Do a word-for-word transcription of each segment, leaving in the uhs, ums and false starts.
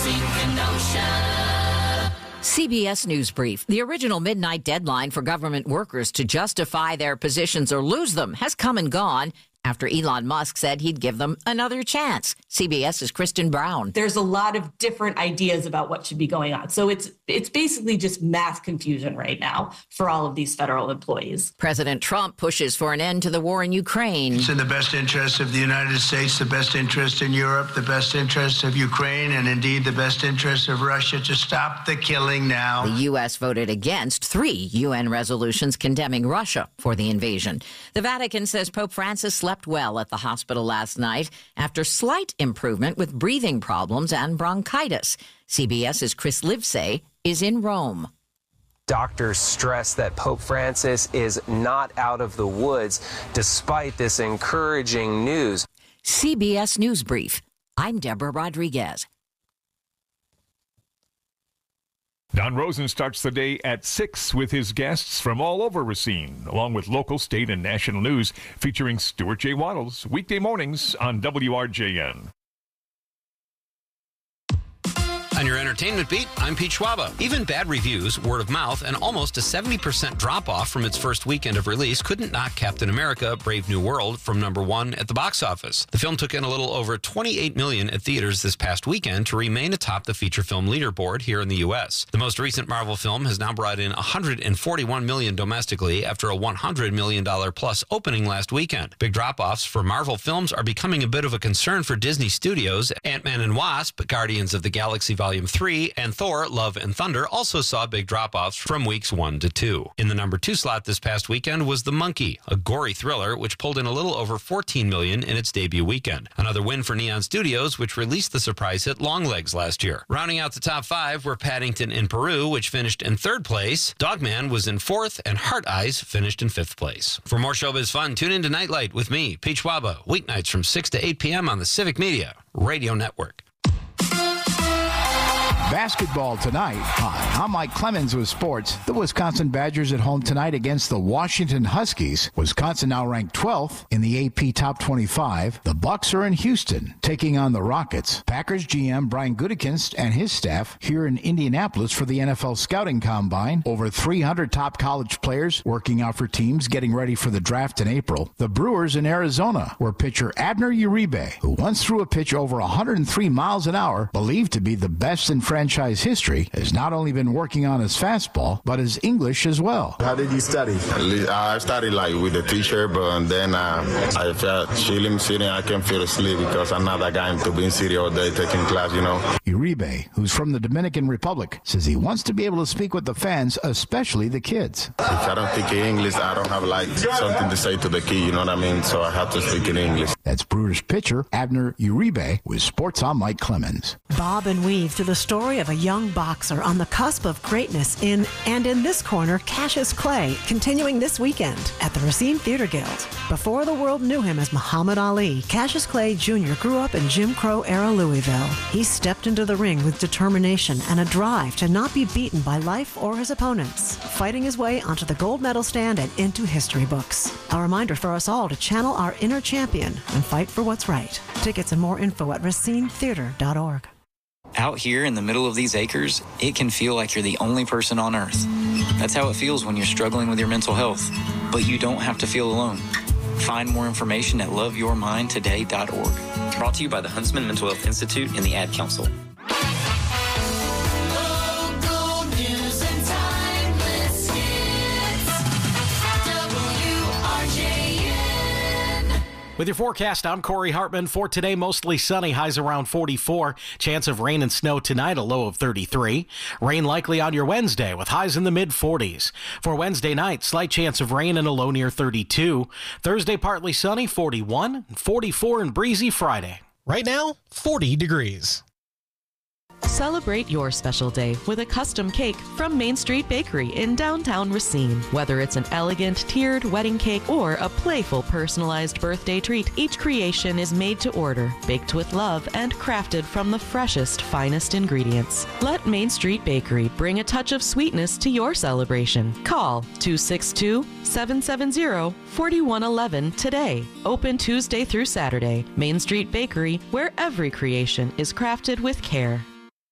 Racine, Kenosha. C B S News Brief. The original midnight deadline for government workers to justify their positions or lose them has come and gone after Elon Musk said he'd give them another chance. CBS's Kristen Brown. There's a lot of different ideas about what should be going on. So it's it's basically just mass confusion right now for all of these federal employees. President Trump pushes for an end to the war in Ukraine. It's in the best interest of the United States, the best interest in Europe, the best interest of Ukraine, and indeed the best interest of Russia to stop the killing now. The U S voted against three U N resolutions condemning Russia for the invasion. The Vatican says Pope Francis slept well at the hospital last night after slight improvement with breathing problems and bronchitis. CBS's Chris Livesay is in Rome. Doctors stress that Pope Francis is not out of the woods despite this encouraging news. C B S News Brief. I'm Deborah Rodriguez. Don Rosen starts the day at six with his guests from all over Racine, along with local, state, and national news featuring Stuart J. Waddles, weekday mornings on W R J N. On your entertainment beat, I'm Pete Schwaba. Even bad reviews, word of mouth, and almost a seventy percent drop-off from its first weekend of release couldn't knock Captain America: Brave New World from number one at the box office. The film took in a little over twenty-eight million dollars at theaters this past weekend to remain atop the feature film leaderboard here in the U S. The most recent Marvel film has now brought in one hundred forty-one million dollars domestically after a one hundred million dollars plus opening last weekend. Big drop-offs for Marvel films are becoming a bit of a concern for Disney Studios. Ant-Man and Wasp, Guardians of the Galaxy Volume three, and Thor: Love and Thunder also saw big drop-offs from weeks one to two. In the number two slot this past weekend was The Monkey, a gory thriller which pulled in a little over fourteen million dollars in its debut weekend. Another win for Neon Studios, which released the surprise hit Longlegs last year. Rounding out the top five were Paddington in Peru, which finished in third place. Dogman was in fourth, and Heart Eyes finished in fifth place. For more showbiz fun, tune in to Nightlight with me, Pete Schwaba, weeknights from six to eight p.m. on the Civic Media Radio Network. Basketball tonight. Hi, I'm Mike Clemens with sports. The Wisconsin Badgers at home tonight against the Washington Huskies. Wisconsin now ranked twelfth in the A P Top twenty-five. The Bucks are in Houston taking on the Rockets. Packers G M Brian Gutekunst and his staff here in Indianapolis for the N F L Scouting Combine. Over three hundred top college players working out for teams getting ready for the draft in April. The Brewers in Arizona, where pitcher Abner Uribe, who once threw a pitch over one hundred three miles an hour, believed to be the best in franchise history, has not only been working on his fastball, but his English as well. How did you study? I studied like with the teacher, but then uh, I felt chilling, sitting, I can feel asleep because I'm not that guy to be in city all day taking class, you know. Uribe, who's from the Dominican Republic, says he wants to be able to speak with the fans, especially the kids. If I don't speak English, I don't have like something to say to the kid, you know what I mean? So I have to speak in English. That's Brewers pitcher Abner Uribe with Sports on Mike Clemens. Bob and weave through the story of a young boxer on the cusp of greatness in And in This Corner, Cassius Clay, continuing this weekend at the Racine Theater Guild. Before the world knew him as Muhammad Ali, Cassius Clay Junior grew up in Jim Crow-era Louisville. He stepped into the ring with determination and a drive to not be beaten by life or his opponents, fighting his way onto the gold medal stand and into history books. A reminder for us all to channel our inner champion and fight for what's right. Tickets and more info at racine theater dot org. Out here in the middle of these acres, it can feel like you're the only person on earth. That's how it feels when you're struggling with your mental health. But you don't have to feel alone. Find more information at love your mind today dot org. Brought to you by the Huntsman Mental Health Institute and the Ad Council. With your forecast, I'm Corey Hartman. For today, mostly sunny, highs around forty-four. Chance of rain and snow tonight, a low of thirty-three. Rain likely on your Wednesday with highs in the mid-forties. For Wednesday night, slight chance of rain and a low near thirty-two. Thursday, partly sunny, forty-one. forty-four and breezy Friday. Right now, forty degrees. Celebrate your special day with a custom cake from Main Street Bakery in downtown Racine. Whether it's an elegant tiered wedding cake or a playful personalized birthday treat, each creation is made to order, baked with love, and crafted from the freshest, finest ingredients. Let Main Street Bakery bring a touch of sweetness to your celebration. Call two six two, seven seven zero, four one one one today. Open Tuesday through Saturday. Main Street Bakery, where every creation is crafted with care.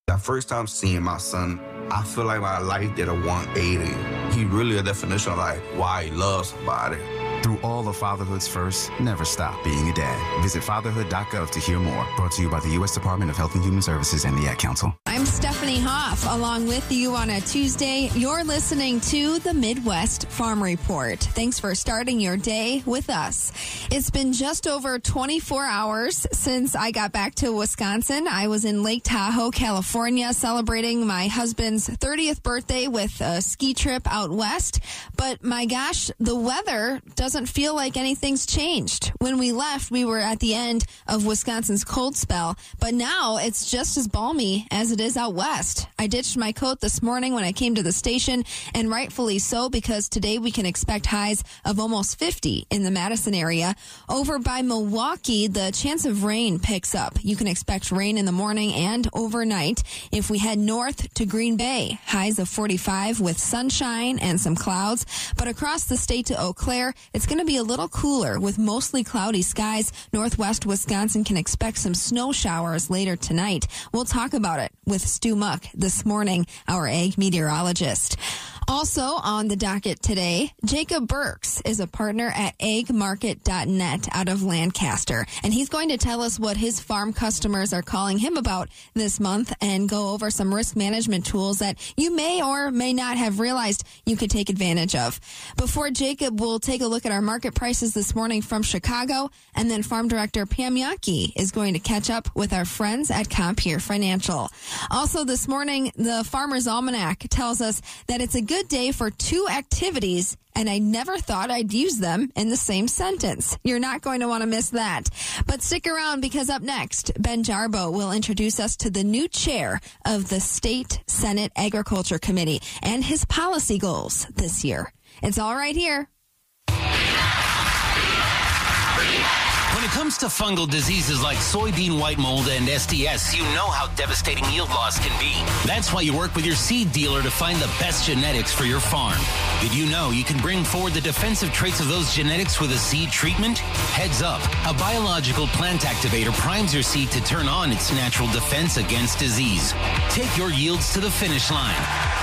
That first time seeing my son, I feel like my life did a one eighty. He really a definition of like why he loves somebody. Through all of fatherhood's first, never stop being a dad. Visit fatherhood dot gov to hear more. Brought to you by the U S Department of Health and Human Services and the Ad Council. I'm Stephanie Hoff, along with you on a Tuesday. You're listening to the Midwest Farm Report. Thanks for starting your day with us. It's been just over twenty-four hours since I got back to Wisconsin. I was in Lake Tahoe, California, celebrating my husband's thirtieth birthday with a ski trip out west. But my gosh, the weather doesn't feel like anything's changed. When we left, we were at the end of Wisconsin's cold spell, but now it's just as balmy as it is out west. I ditched my coat this morning when I came to the station, and rightfully so, because today we can expect highs of almost fifty in the Madison area. Over by Milwaukee, the chance of rain picks up. You can expect rain in the morning and overnight. If we head north to Green Bay, highs of forty-five with sunshine and some clouds, but across the state to Eau Claire, it's going to be a little cooler with mostly cloudy skies. Northwest Wisconsin can expect some snow showers later tonight. We'll talk about it with Stu Muck this morning, our ag meteorologist. Also on the docket today, Jacob Burks is a partner at ag market dot net out of Lancaster, and he's going to tell us what his farm customers are calling him about this month and go over some risk management tools that you may or may not have realized you could take advantage of. Before Jacob, we'll take a look at our market prices this morning from Chicago, and then Farm Director Pam Yankee is going to catch up with our friends at Compeer Financial. Also this morning, the Farmer's Almanac tells us that it's a good Good day for two activities, and I never thought I'd use them in the same sentence. You're not going to want to miss that. But stick around, because up next, Ben Jarbo will introduce us to the new chair of the State Senate Agriculture Committee and his policy goals this year. It's all right here. When it comes to fungal diseases like soybean white mold and S T S, you know how devastating yield loss can be. That's why you work with your seed dealer to find the best genetics for your farm. Did you know you can bring forward the defensive traits of those genetics with a seed treatment? Heads Up, a biological plant activator primes your seed to turn on its natural defense against disease. Take your yields to the finish line.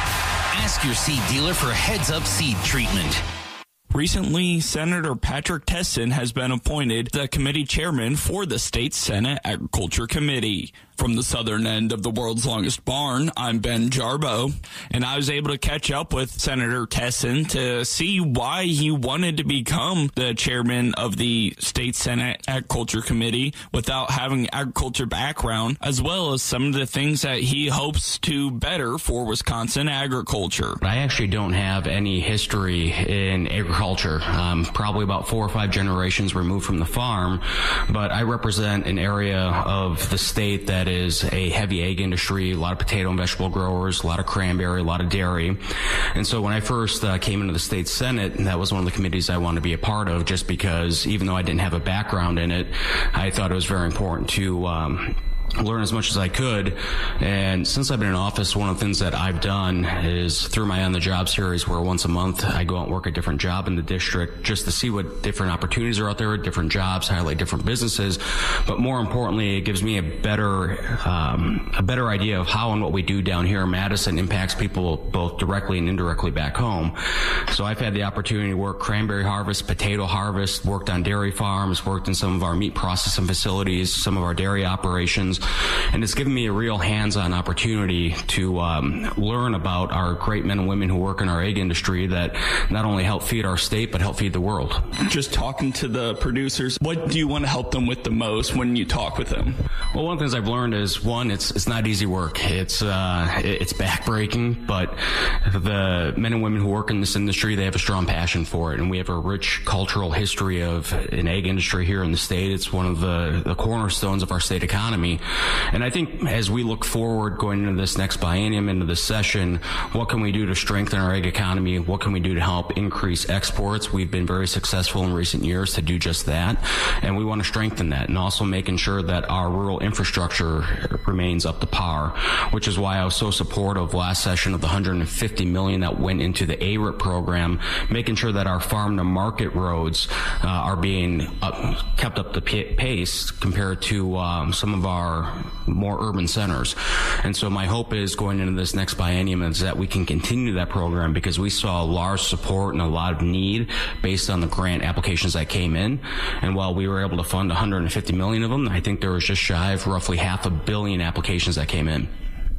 Ask your seed dealer for Heads Up seed treatment. Recently, Senator Patrick Tessin has been appointed the committee chairman for the State Senate Agriculture Committee. From the southern end of the world's longest barn, I'm Ben Jarbo, and I was able to catch up with Senator Tessin to see why he wanted to become the chairman of the State Senate Agriculture Committee without having agriculture background, as well as some of the things that he hopes to better for Wisconsin agriculture. I actually don't have any history in agriculture. Um, probably about four or five generations removed from the farm, but I represent an area of the state that is a heavy egg industry, a lot of potato and vegetable growers, a lot of cranberry, a lot of dairy. And so when I first uh, came into the state Senate, that was one of the committees I wanted to be a part of, just because even though I didn't have a background in it, I thought it was very important to um, learn as much as I could. And since I've been in office, one of the things that I've done is through my On the Job series, where once a month I go out and work a different job in the district just to see what different opportunities are out there, different jobs, highlight different businesses. But more importantly, it gives me a better um, a better idea of how and what we do down here in Madison impacts people both directly and indirectly back home. So I've had the opportunity to work cranberry harvest, potato harvest, worked on dairy farms, worked in some of our meat processing facilities, some of our dairy operations. And it's given me a real hands-on opportunity to um, learn about our great men and women who work in our egg industry that not only help feed our state, but help feed the world. Just talking to the producers, what do you want to help them with the most when you talk with them? Well, one of the things I've learned is, one, it's it's not easy work. It's uh, it's backbreaking, but the men and women who work in this industry, they have a strong passion for it. And we have a rich cultural history of an egg industry here in the state. It's one of the, the cornerstones of our state economy. And I think as we look forward going into this next biennium, into this session, what can we do to strengthen our egg economy? What can we do to help increase exports? We've been very successful in recent years to do just that. And we want to strengthen that, and also making sure that our rural infrastructure remains up to par, which is why I was so supportive last session of the one hundred fifty million dollars that went into the A R I P program, making sure that our farm to market roads uh, are being up, kept up to pace compared to um, some of our our more urban centers. And so my hope is going into this next biennium is that we can continue that program, because we saw large support and a lot of need based on the grant applications that came in. And while we were able to fund one hundred fifty million of them, I think there was just shy of roughly half a billion applications that came in.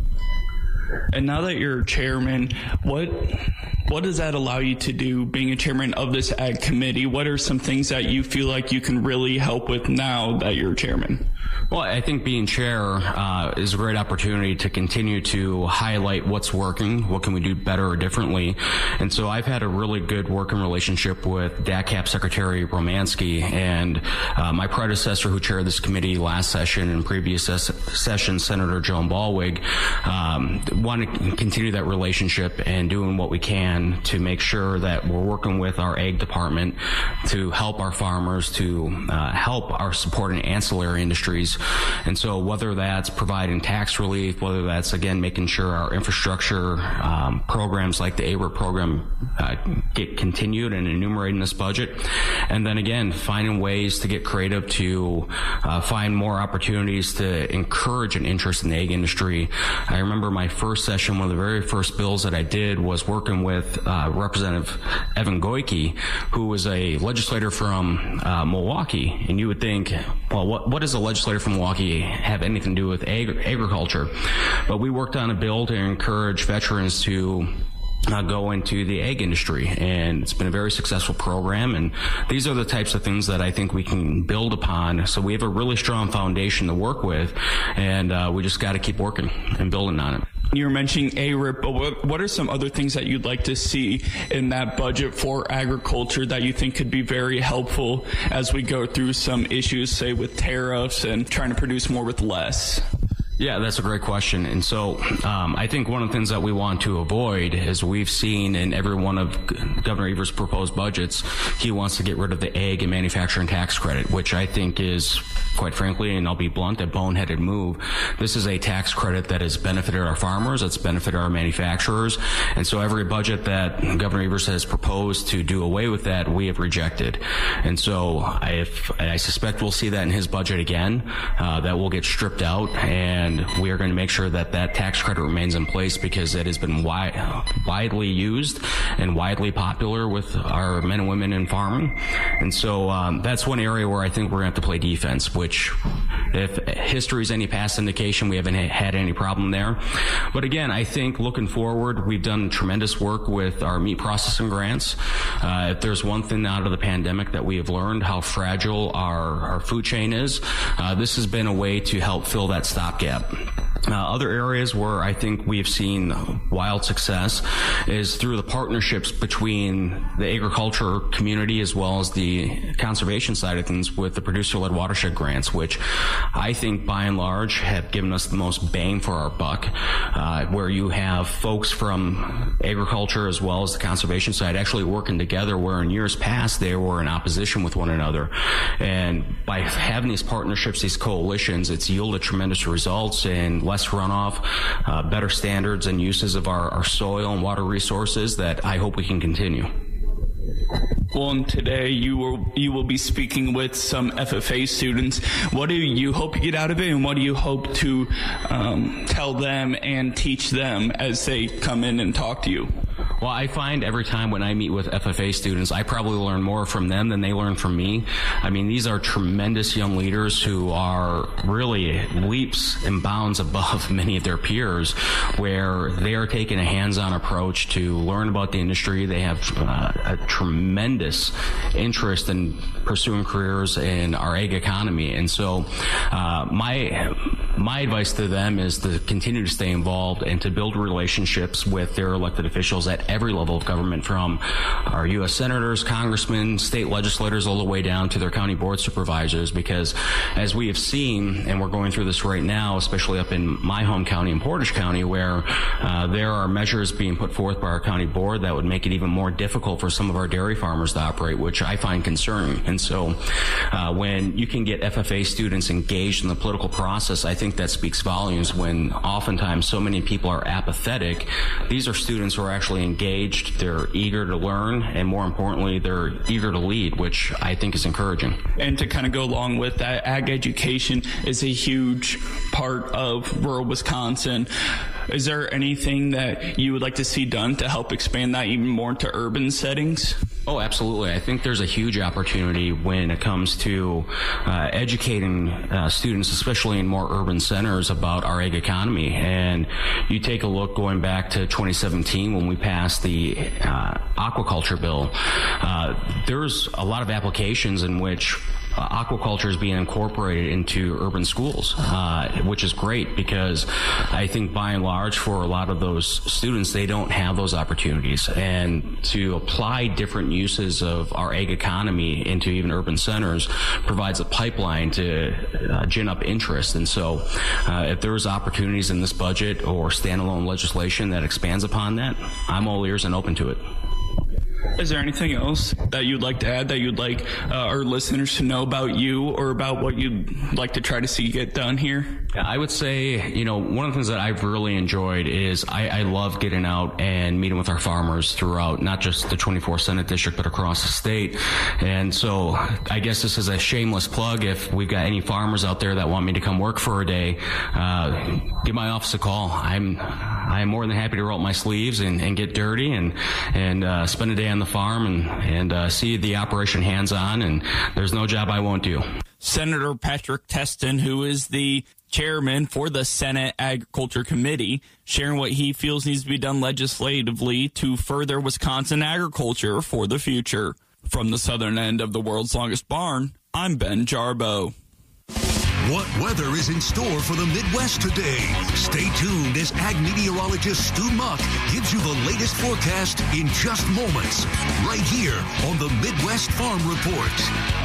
And now that you're chairman, what what does that allow you to do, being a chairman of this ag committee? What are some things that you feel like you can really help with now that you're chairman? Well, I think being chair uh, is a great opportunity to continue to highlight what's working, what can we do better or differently. And so I've had a really good working relationship with D A C A P Secretary Romansky, and uh, my predecessor who chaired this committee last session and previous ses- session, Senator Joan Ballweg, um, want to continue that relationship and doing what we can to make sure that we're working with our ag department to help our farmers, to uh, help our supporting ancillary industries. And so whether that's providing tax relief, whether that's, again, making sure our infrastructure um, programs like the A R I P program uh, get continued and enumerated in this budget. And then, again, finding ways to get creative to uh, find more opportunities to encourage an interest in the ag industry. I remember my first session, one of the very first bills that I did was working with uh, Representative Evan Goyke, who was a legislator from uh, Milwaukee. And you would think, well, what, what does a legislator from Milwaukee have anything to do with ag- agriculture? But we worked on a bill to encourage veterans to Uh, go into the ag industry, and it's been a very successful program, and these are the types of things that I think we can build upon. So we have a really strong foundation to work with, and uh, we just got to keep working and building on it. You were mentioning A R I P, but what, what are some other things that you'd like to see in that budget for agriculture that you think could be very helpful as we go through some issues, say with tariffs and trying to produce more with less? Yeah, that's a great question. And so um, I think one of the things that we want to avoid is we've seen in every one of Governor Evers' proposed budgets, he wants to get rid of the ag and manufacturing tax credit, which I think is, quite frankly, and I'll be blunt, a boneheaded move. This is a tax credit that has benefited our farmers, it's benefited our manufacturers. And so every budget that Governor Evers has proposed to do away with that, we have rejected. And so I, if, I suspect we'll see that in his budget again, uh, that will get stripped out, and And we are going to make sure that that tax credit remains in place, because it has been wi- widely used and widely popular with our men and women in farming. And so um, that's one area where I think we're going to have to play defense, which, if history is any past indication, we haven't ha- had any problem there. But again, I think looking forward, we've done tremendous work with our meat processing grants. Uh, if there's one thing out of the pandemic that we have learned, how fragile our, our food chain is, uh, this has been a way to help fill that stopgap. Uh, other areas where I think we've seen wild success is through the partnerships between the agriculture community as well as the conservation side of things with the producer-led watershed grants, which I think by and large have given us the most bang for our buck, uh, where you have folks from agriculture as well as the conservation side actually working together, where in years past they were in opposition with one another. And by having these partnerships, these coalitions, it's yielded tremendous results and less runoff, uh, better standards and uses of our, our soil and water resources that I hope we can continue. Well, and today you will you will be speaking with some F F A students. What do you hope to get out of it, and what do you hope to um, tell them and teach them as they come in and talk to you? Well, I find every time when I meet with F F A students, I probably learn more from them than they learn from me. I mean, these are tremendous young leaders who are really leaps and bounds above many of their peers, where they are taking a hands-on approach to learn about the industry. They have uh, a tremendous interest in pursuing careers in our ag economy. And so uh, my my advice to them is to continue to stay involved and to build relationships with their elected officials at every level of government, from our U S senators, congressmen, state legislators, all the way down to their county board supervisors, because as we have seen, and we're going through this right now, especially up in my home county, in Portage County, where uh, there are measures being put forth by our county board that would make it even more difficult for some of our dairy farmers to operate, which I find concerning. And so uh, when you can get F F A students engaged in the political process, I think think that speaks volumes when oftentimes so many people are apathetic. These are students who are actually engaged, they're eager to learn, and more importantly, they're eager to lead, which I think is encouraging. And to kind of go along with that, ag education is a huge part of rural Wisconsin. Is there anything that you would like to see done to help expand that even more into urban settings? Oh, absolutely. I think there's a huge opportunity when it comes to uh, educating uh, students, especially in more urban centers, about our ag economy. And you take a look going back to twenty seventeen when we passed the uh, aquaculture bill, uh, there's a lot of applications in which Uh, aquaculture is being incorporated into urban schools, uh, which is great because I think by and large for a lot of those students, they don't have those opportunities. And to apply different uses of our ag economy into even urban centers provides a pipeline to uh, gin up interest. And so uh, if there's opportunities in this budget or standalone legislation that expands upon that, I'm all ears and open to it. Is there anything else that you'd like to add that you'd like uh, our listeners to know about you or about what you'd like to try to see get done here? I would say, you know, one of the things that I've really enjoyed is I, I love getting out and meeting with our farmers throughout not just the twenty-fourth Senate District, but across the state. And so I guess this is a shameless plug. If we've got any farmers out there that want me to come work for a day, uh, give my office a call. I'm I'm more than happy to roll up my sleeves and, and get dirty and, and uh, spend a day on the farm and, and uh, see the operation hands-on. And there's no job I won't do. Senator Patrick Testin, who is the chairman for the Senate Agriculture Committee, sharing what he feels needs to be done legislatively to further Wisconsin agriculture for the future. From the southern end of the world's longest barn, I'm Ben Jarbo. What weather is in store for the Midwest today? Stay tuned as ag meteorologist Stu Muck gives you the latest forecast in just moments, right here on the Midwest Farm Report.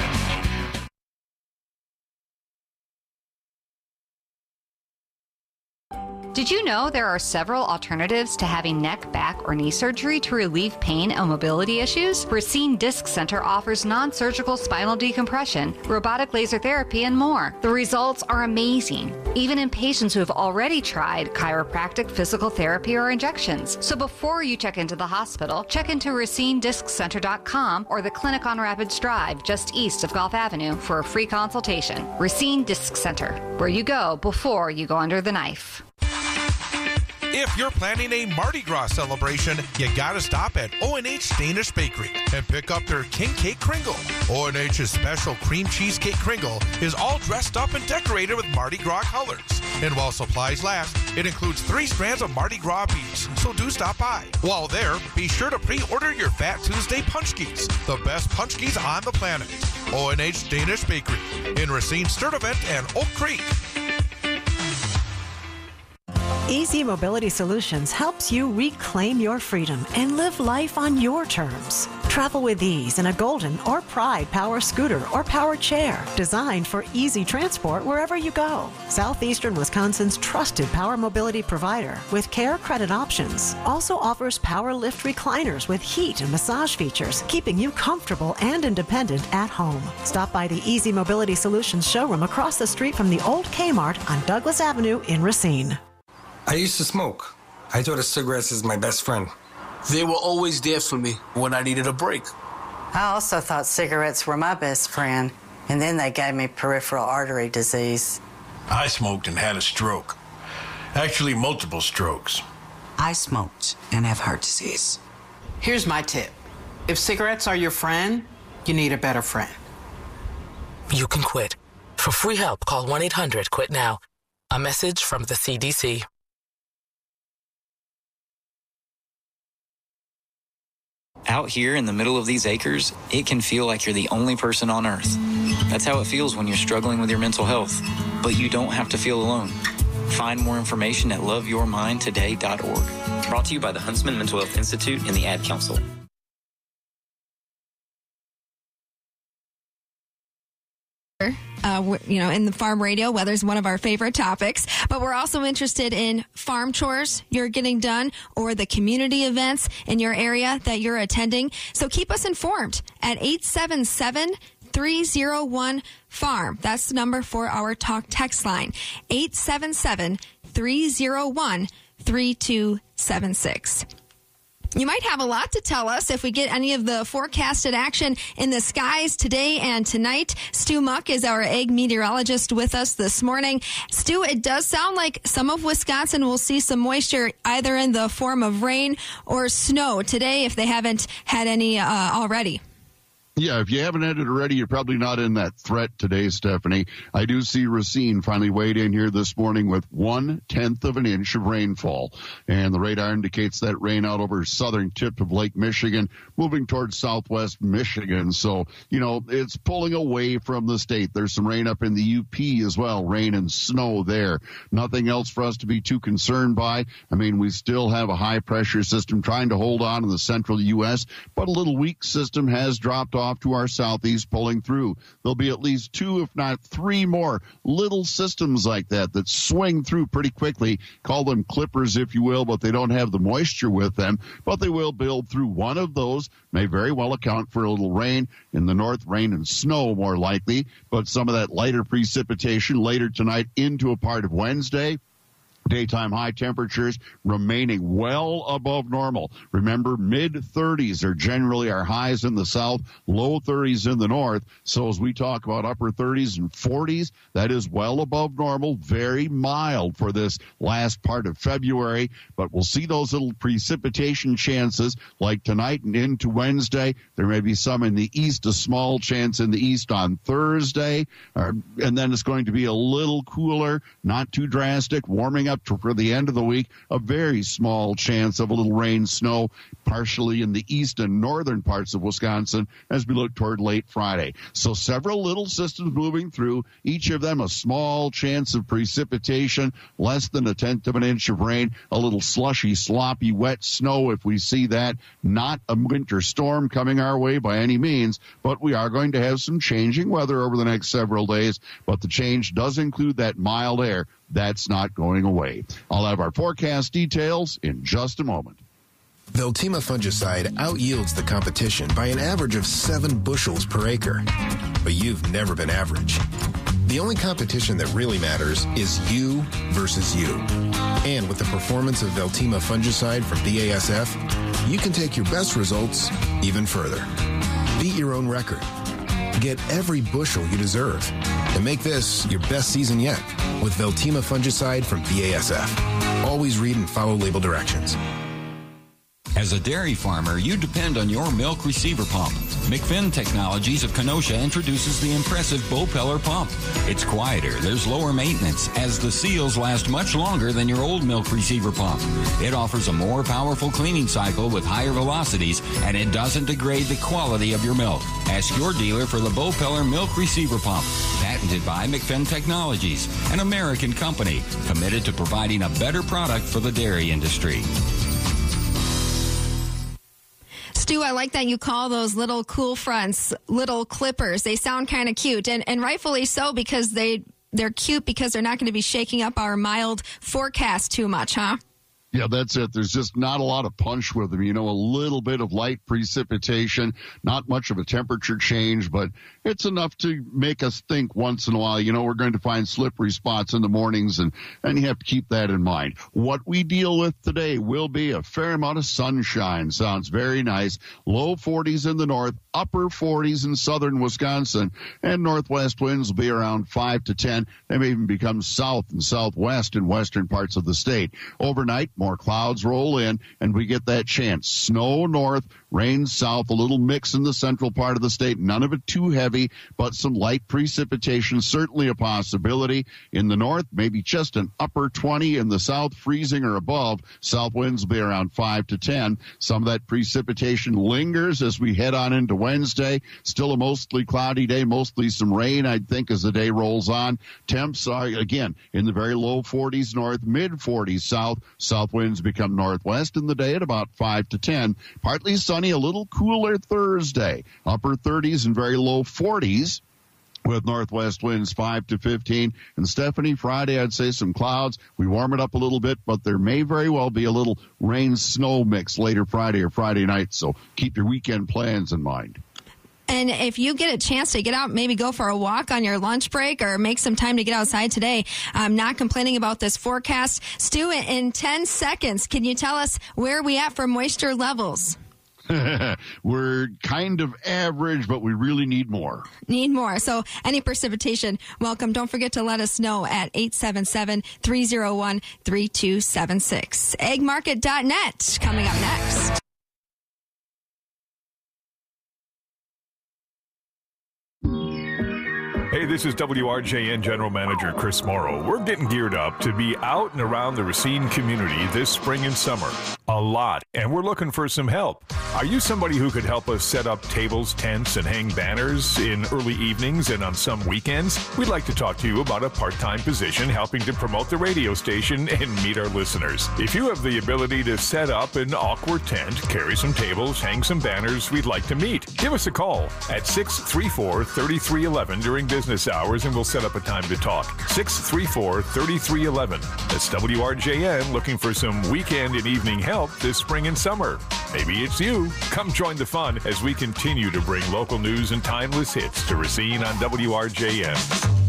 Did you know there are several alternatives to having neck, back, or knee surgery to relieve pain and mobility issues? Racine Disc Center offers non-surgical spinal decompression, robotic laser therapy, and more. The results are amazing, even in patients who have already tried chiropractic, physical therapy, or injections. So before you check into the hospital, check into racine disc center dot com or the clinic on Rapids Drive just east of Gulf Avenue for a free consultation. Racine Disc Center, where you go before you go under the knife. If you're planning a Mardi Gras celebration, you gotta stop at O and H Danish Bakery and pick up their King Cake Kringle. O and H's special cream cheesecake Kringle is all dressed up and decorated with Mardi Gras colors. And while supplies last, it includes three strands of Mardi Gras beads, so do stop by. While there, be sure to pre-order your Fat Tuesday Punchkis, the best punchkis on the planet. O and H Danish Bakery in Racine, Sturtevant, and Oak Creek. Easy Mobility Solutions helps you reclaim your freedom and live life on your terms. Travel with ease in a Golden or Pride power scooter or power chair designed for easy transport wherever you go. Southeastern Wisconsin's trusted power mobility provider with care credit options also offers power lift recliners with heat and massage features, keeping you comfortable and independent at home. Stop by the Easy Mobility Solutions showroom across the street from the old Kmart on Douglas Avenue in Racine. I used to smoke. I thought of cigarettes as my best friend. They were always there for me when I needed a break. I also thought cigarettes were my best friend, and then they gave me peripheral artery disease. I smoked and had a stroke. Actually, multiple strokes. I smoked and have heart disease. Here's my tip. If cigarettes are your friend, you need a better friend. You can quit. For free help, call one eight hundred quit now. A message from the C D C. Out here in the middle of these acres, it can feel like you're the only person on earth. That's how it feels when you're struggling with your mental health. But you don't have to feel alone. Find more information at love your mind today dot org. Brought to you by the Huntsman Mental Health Institute and the Ad Council. Uh, you know, in the farm radio, weather's one of our favorite topics, but we're also interested in farm chores you're getting done or the community events in your area that you're attending. So keep us informed at eight seven seven, three oh one, farm. That's the number for our talk text line, eight seven seven, three oh one, three two seven six. You might have a lot to tell us if we get any of the forecasted action in the skies today and tonight. Stu Muck is our ag meteorologist with us this morning. Stu, it does sound like some of Wisconsin will see some moisture either in the form of rain or snow today if they haven't had any uh, already. Yeah, if you haven't had it already, you're probably not in that threat today, Stephanie. I do see Racine finally weighed in here this morning with one-tenth of an inch of rainfall. And the radar indicates that rain out over southern tip of Lake Michigan, moving towards southwest Michigan. So, you know, it's pulling away from the state. There's some rain up in the U P as well, rain and snow there. Nothing else for us to be too concerned by. I mean, we still have a high-pressure system trying to hold on in the central U S, but a little weak system has dropped off to our southeast, pulling through. There'll be at least two, if not three more little systems like that that swing through pretty quickly. Call them clippers, if you will, but they don't have the moisture with them. But they will build through. One of those may very well account for a little rain in the north, rain and snow more likely, but some of that lighter precipitation later tonight into a part of Wednesday. Daytime high temperatures remaining well above normal. Remember, mid thirties are generally our highs in the south, low thirties in the north. So as we talk about upper thirties and forties, that is well above normal, very mild for this last part of February. But we'll see those little precipitation chances like tonight and into Wednesday. There may be some in the east, a small chance in the east on Thursday. Uh, and then it's going to be a little cooler, not too drastic, warming up for the end of the week, a very small chance of a little rain, snow, partially in the east and northern parts of Wisconsin as we look toward late Friday. So several little systems moving through, each of them a small chance of precipitation, less than a tenth of an inch of rain, a little slushy, sloppy, wet snow if we see that. Not a winter storm coming our way by any means, but we are going to have some changing weather over the next several days. But the change does include that mild air. That's not going away. I'll have our forecast details in just a moment. Veltima fungicide outyields the competition by an average of seven bushels per acre. But you've never been average. The only competition that really matters is you versus you. And with the performance of Veltima fungicide from B A S F, you can take your best results even further. Beat your own record. Get every bushel you deserve. And make this your best season yet with Veltima fungicide from B A S F. Always read and follow label directions. As a dairy farmer, you depend on your milk receiver pump. McFinn Technologies of Kenosha introduces the impressive Bopeller pump. It's quieter, there's lower maintenance, as the seals last much longer than your old milk receiver pump. It offers a more powerful cleaning cycle with higher velocities, and it doesn't degrade the quality of your milk. Ask your dealer for the Bopeller milk receiver pump, patented by McFinn Technologies, an American company committed to providing a better product for the dairy industry. Stu, I like that you call those little cool fronts little clippers. They sound kind of cute, and, and rightfully so, because they, they're cute because they're not going to be shaking up our mild forecast too much, huh? Yeah, that's it. There's just not a lot of punch with them. You know, a little bit of light precipitation, not much of a temperature change, but it's enough to make us think once in a while, you know, we're going to find slippery spots in the mornings, and, and you have to keep that in mind. What we deal with today will be a fair amount of sunshine. Sounds very nice. Low forties in the north, upper forties in southern Wisconsin, and northwest winds will be around five to ten. They may even become south and southwest in western parts of the state. Overnight, more clouds roll in, and we get that chance. Snow north, rain south, a little mix in the central part of the state. None of it too heavy, but some light precipitation, certainly a possibility. In the north, maybe just an upper twenty. In the south, freezing or above. South winds will be around five to ten. Some of that precipitation lingers as we head on into Wednesday. Still a mostly cloudy day, mostly some rain, I think, as the day rolls on. Temps are, again, in the very low forties north, mid forties south. South winds become northwest in the day at about five to ten. Partly sunny, a little cooler Thursday. Upper thirties and very low forties. With northwest winds five to fifteen. And Stephanie, Friday, I'd say some clouds. We warm it up a little bit, but there may very well be a little rain-snow mix later Friday or Friday night. So keep your weekend plans in mind. And if you get a chance to get out, maybe go for a walk on your lunch break or make some time to get outside today, I'm not complaining about this forecast. Stu, in ten seconds, can you tell us where are we at for moisture levels? We're kind of average, but we really need more. Need more. So any precipitation, welcome. Don't forget to let us know at eight seven seven, three oh one, three two seven six. egg market dot net coming up next. Hey, this is W R J N General Manager Chris Morrow. We're getting geared up to be out and around the Racine community this spring and summer. A lot. And we're looking for some help. Are you somebody who could help us set up tables, tents, and hang banners in early evenings and on some weekends? We'd like to talk to you about a part-time position helping to promote the radio station and meet our listeners. If you have the ability to set up an awkward tent, carry some tables, hang some banners, we'd like to meet. Give us a call at six three four, three three one one during business hours and we'll set up a time to talk. six three four, three three one one. That's W R J N looking for some weekend and evening help this spring and summer. Maybe it's you. Come join the fun as we continue to bring local news and timeless hits to Racine on W R J N.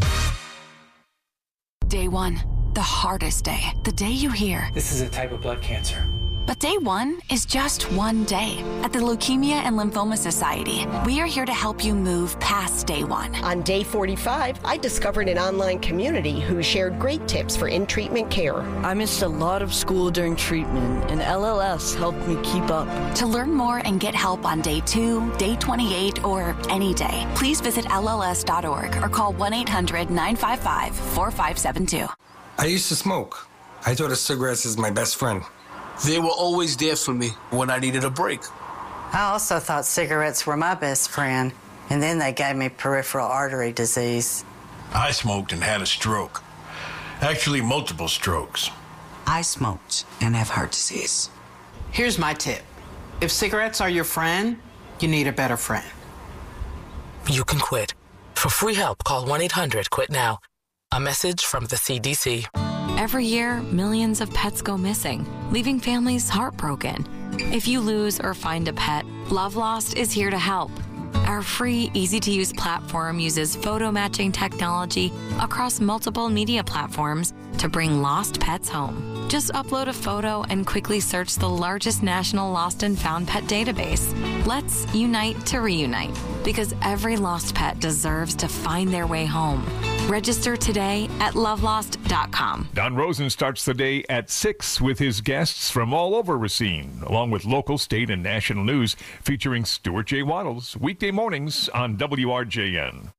Day one, the hardest day. The day you hear, This is a type of blood cancer. But day one is just one day. At the Leukemia and Lymphoma Society, we are here to help you move past day one. On day forty-five, I discovered an online community who shared great tips for in-treatment care. I missed a lot of school during treatment, and L L S helped me keep up. To learn more and get help on day two, day twenty-eight, or any day, please visit L L S dot org or call one eight hundred, nine five five, four five seven two. I used to smoke. I thought of cigarettes as my best friend. They were always there for me when I needed a break. I also thought cigarettes were my best friend, and then they gave me peripheral artery disease. I smoked and had a stroke. Actually, multiple strokes. I smoked and have heart disease. Here's my tip. If cigarettes are your friend, you need a better friend. You can quit. For free help, call one eight hundred quit now. A message from the C D C. Every year, millions of pets go missing, leaving families heartbroken. If you lose or find a pet, Love Lost is here to help. Our free, easy-to-use platform uses photo matching technology across multiple media platforms to bring lost pets home. Just upload a photo and quickly search the largest national lost and found pet database. Let's unite to reunite, because every lost pet deserves to find their way home. Register today at love lost dot com. Don Rosen starts the day at six with his guests from all over Racine, along with local, state, and national news featuring Stuart J. Waddles, weekday mornings on W R J N.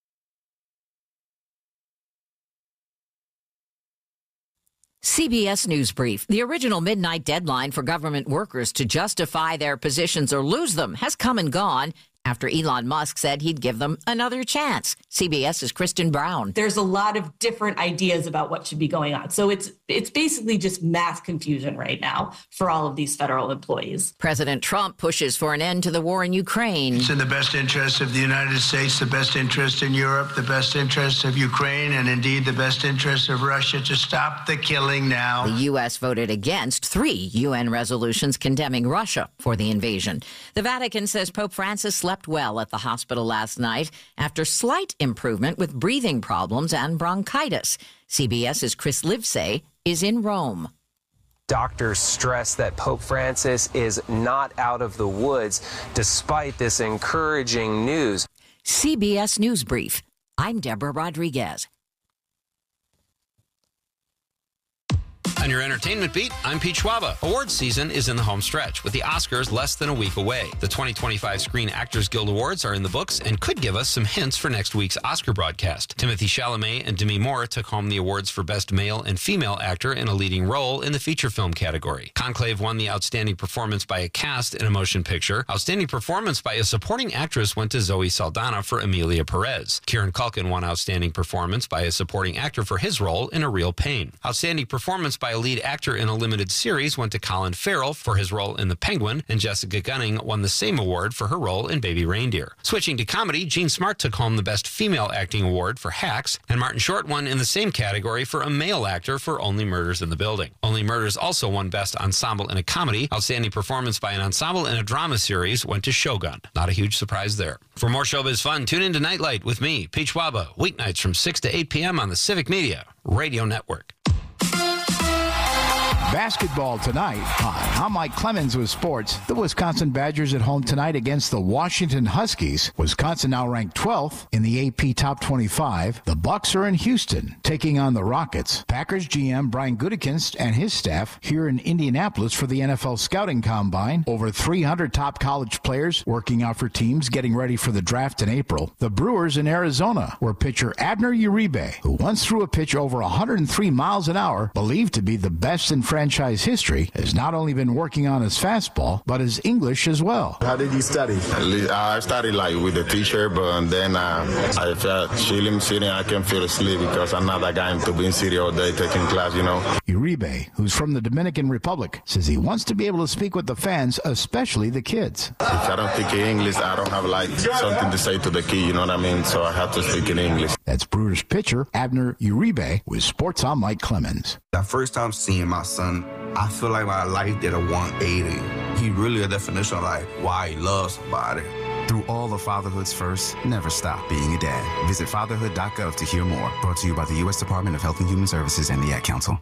C B S News Brief. The original midnight deadline for government workers to justify their positions or lose them has come and gone after Elon Musk said he'd give them another chance. CBS's Kristen Brown. There's a lot of different ideas about what should be going on. So it's it's basically just mass confusion right now for all of these federal employees. President Trump pushes for an end to the war in Ukraine. It's in the best interest of the United States, the best interest in Europe, the best interest of Ukraine, and indeed the best interest of Russia to stop the killing now. The U S voted against three U N resolutions condemning Russia for the invasion. The Vatican says Pope Francis slept well at the hospital last night after slight improvement with breathing problems and bronchitis. CBS's Chris Livesay is in Rome. Doctors stress that Pope Francis is not out of the woods despite this encouraging news. C B S News Brief. I'm Deborah Rodriguez. On your entertainment beat, I'm Pete Schwaba. Awards season is in the home stretch, with the Oscars less than a week away. The twenty twenty-five Screen Actors Guild Awards are in the books and could give us some hints for next week's Oscar broadcast. Timothée Chalamet and Demi Moore took home the awards for Best Male and Female Actor in a Leading Role in the feature film category. Conclave won the Outstanding Performance by a Cast in a Motion Picture. Outstanding Performance by a Supporting Actress went to Zoe Saldana for Emilia Perez. Kieran Culkin won Outstanding Performance by a Supporting Actor for his role in A Real Pain. Outstanding Performance by by a lead actor in a limited series went to Colin Farrell for his role in The Penguin, and Jessica Gunning won the same award for her role in Baby Reindeer. Switching to comedy, Jean Smart took home the Best Female Acting Award for Hacks, and Martin Short won in the same category for a male actor for Only Murders in the Building. Only Murders also won Best Ensemble in a Comedy. Outstanding performance by an ensemble in a drama series went to Shogun. Not a huge surprise there. For more showbiz fun, tune in to Nightlight with me, Pete Schwaba, weeknights from six to eight p.m. on the Civic Media Radio Network. Basketball tonight. Hi, I'm Mike Clemens with sports. The Wisconsin Badgers at home tonight against the Washington Huskies. Wisconsin now ranked twelfth in the A P Top twenty-five. The Bucks are in Houston taking on the Rockets. Packers G M Brian Gutekunst and his staff here in Indianapolis for the N F L Scouting Combine. Over three hundred top college players working out for teams getting ready for the draft in April. The Brewers in Arizona, where pitcher Abner Uribe, who once threw a pitch over one hundred three miles an hour, believed to be the best in franchise history, has not only been working on his fastball, but his English as well. How did you study? I studied like with the teacher, but then uh, I felt chilling, sitting. I can feel asleep because I'm not that guy to be in city all day taking class, you know. Uribe, who's from the Dominican Republic, says he wants to be able to speak with the fans, especially the kids. If I don't speak English, I don't have like something to say to the kid, you know what I mean? So I have to speak in English. That's Brewers pitcher Abner Uribe with Sports on Mike Clemens. The first time seeing my son, I feel like my life did a one eighty. He really a definition of like why he loves somebody. Through all the fatherhood's first, never stop being a dad. Visit fatherhood dot gov to hear more. Brought to you by the U S Department of Health and Human Services and the Ad Council.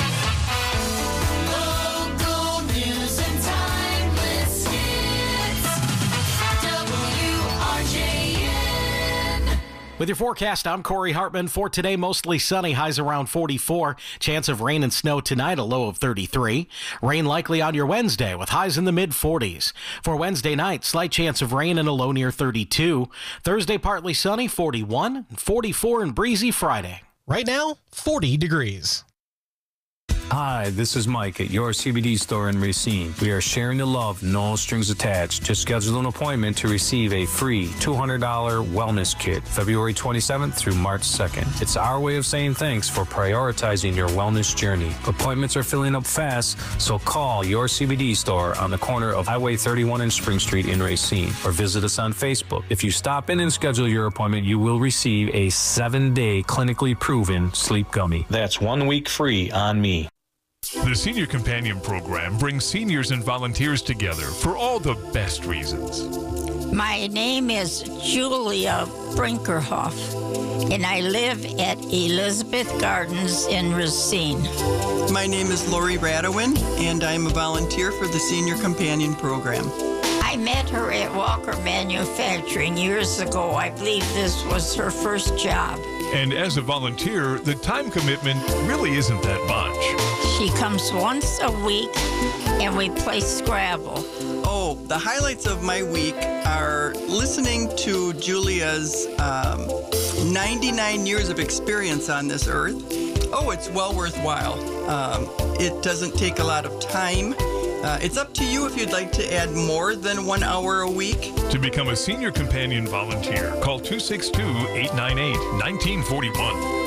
With your forecast, I'm Corey Hartman. For today, mostly sunny, highs around forty-four. Chance of rain and snow tonight, a low of thirty-three. Rain likely on your Wednesday with highs in the mid-forties. For Wednesday night, slight chance of rain and a low near thirty-two. Thursday, partly sunny, forty-one. forty-four and breezy Friday. Right now, forty degrees. Hi, this is Mike at your C B D store in Racine. We are sharing the love, no strings attached. Just schedule an appointment to receive a free two hundred dollars wellness kit, February twenty-seventh through March second. It's our way of saying thanks for prioritizing your wellness journey. Appointments are filling up fast, so call your C B D store on the corner of Highway thirty-one and Spring Street in Racine, or visit us on Facebook. If you stop in and schedule your appointment, you will receive a seven-day clinically proven sleep gummy. That's one week free on me. The Senior Companion Program brings seniors and volunteers together for all the best reasons. My name is Julia Brinkerhoff, and I live at Elizabeth Gardens in Racine. My name is Lori Radowin, and I'm a volunteer for the Senior Companion Program. I met her at Walker Manufacturing years ago. I believe this was her first job. And as a volunteer, the time commitment really isn't that much. She comes once a week, and we play Scrabble. Oh, the highlights of my week are listening to Julia's um, ninety-nine years of experience on this earth. Oh, it's well worthwhile. Um, it doesn't take a lot of time. Uh, it's up to you if you'd like to add more than one hour a week. To become a Senior Companion volunteer, call two six two, eight nine eight, one nine four one.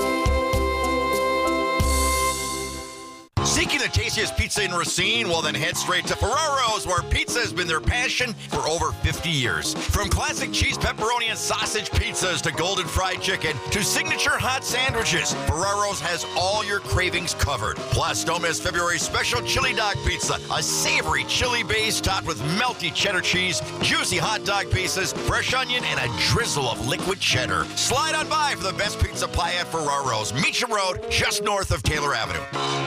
Seeking the tastiest pizza in Racine? Well, then head straight to Ferraro's, where pizza has been their passion for over fifty years. From classic cheese, pepperoni, and sausage pizzas to golden fried chicken to signature hot sandwiches, Ferraro's has all your cravings covered. Plus, don't miss February's special chili dog pizza, a savory chili base topped with melty cheddar cheese, juicy hot dog pieces, fresh onion, and a drizzle of liquid cheddar. Slide on by for the best pizza pie at Ferraro's, Meacham Road, just north of Taylor Avenue.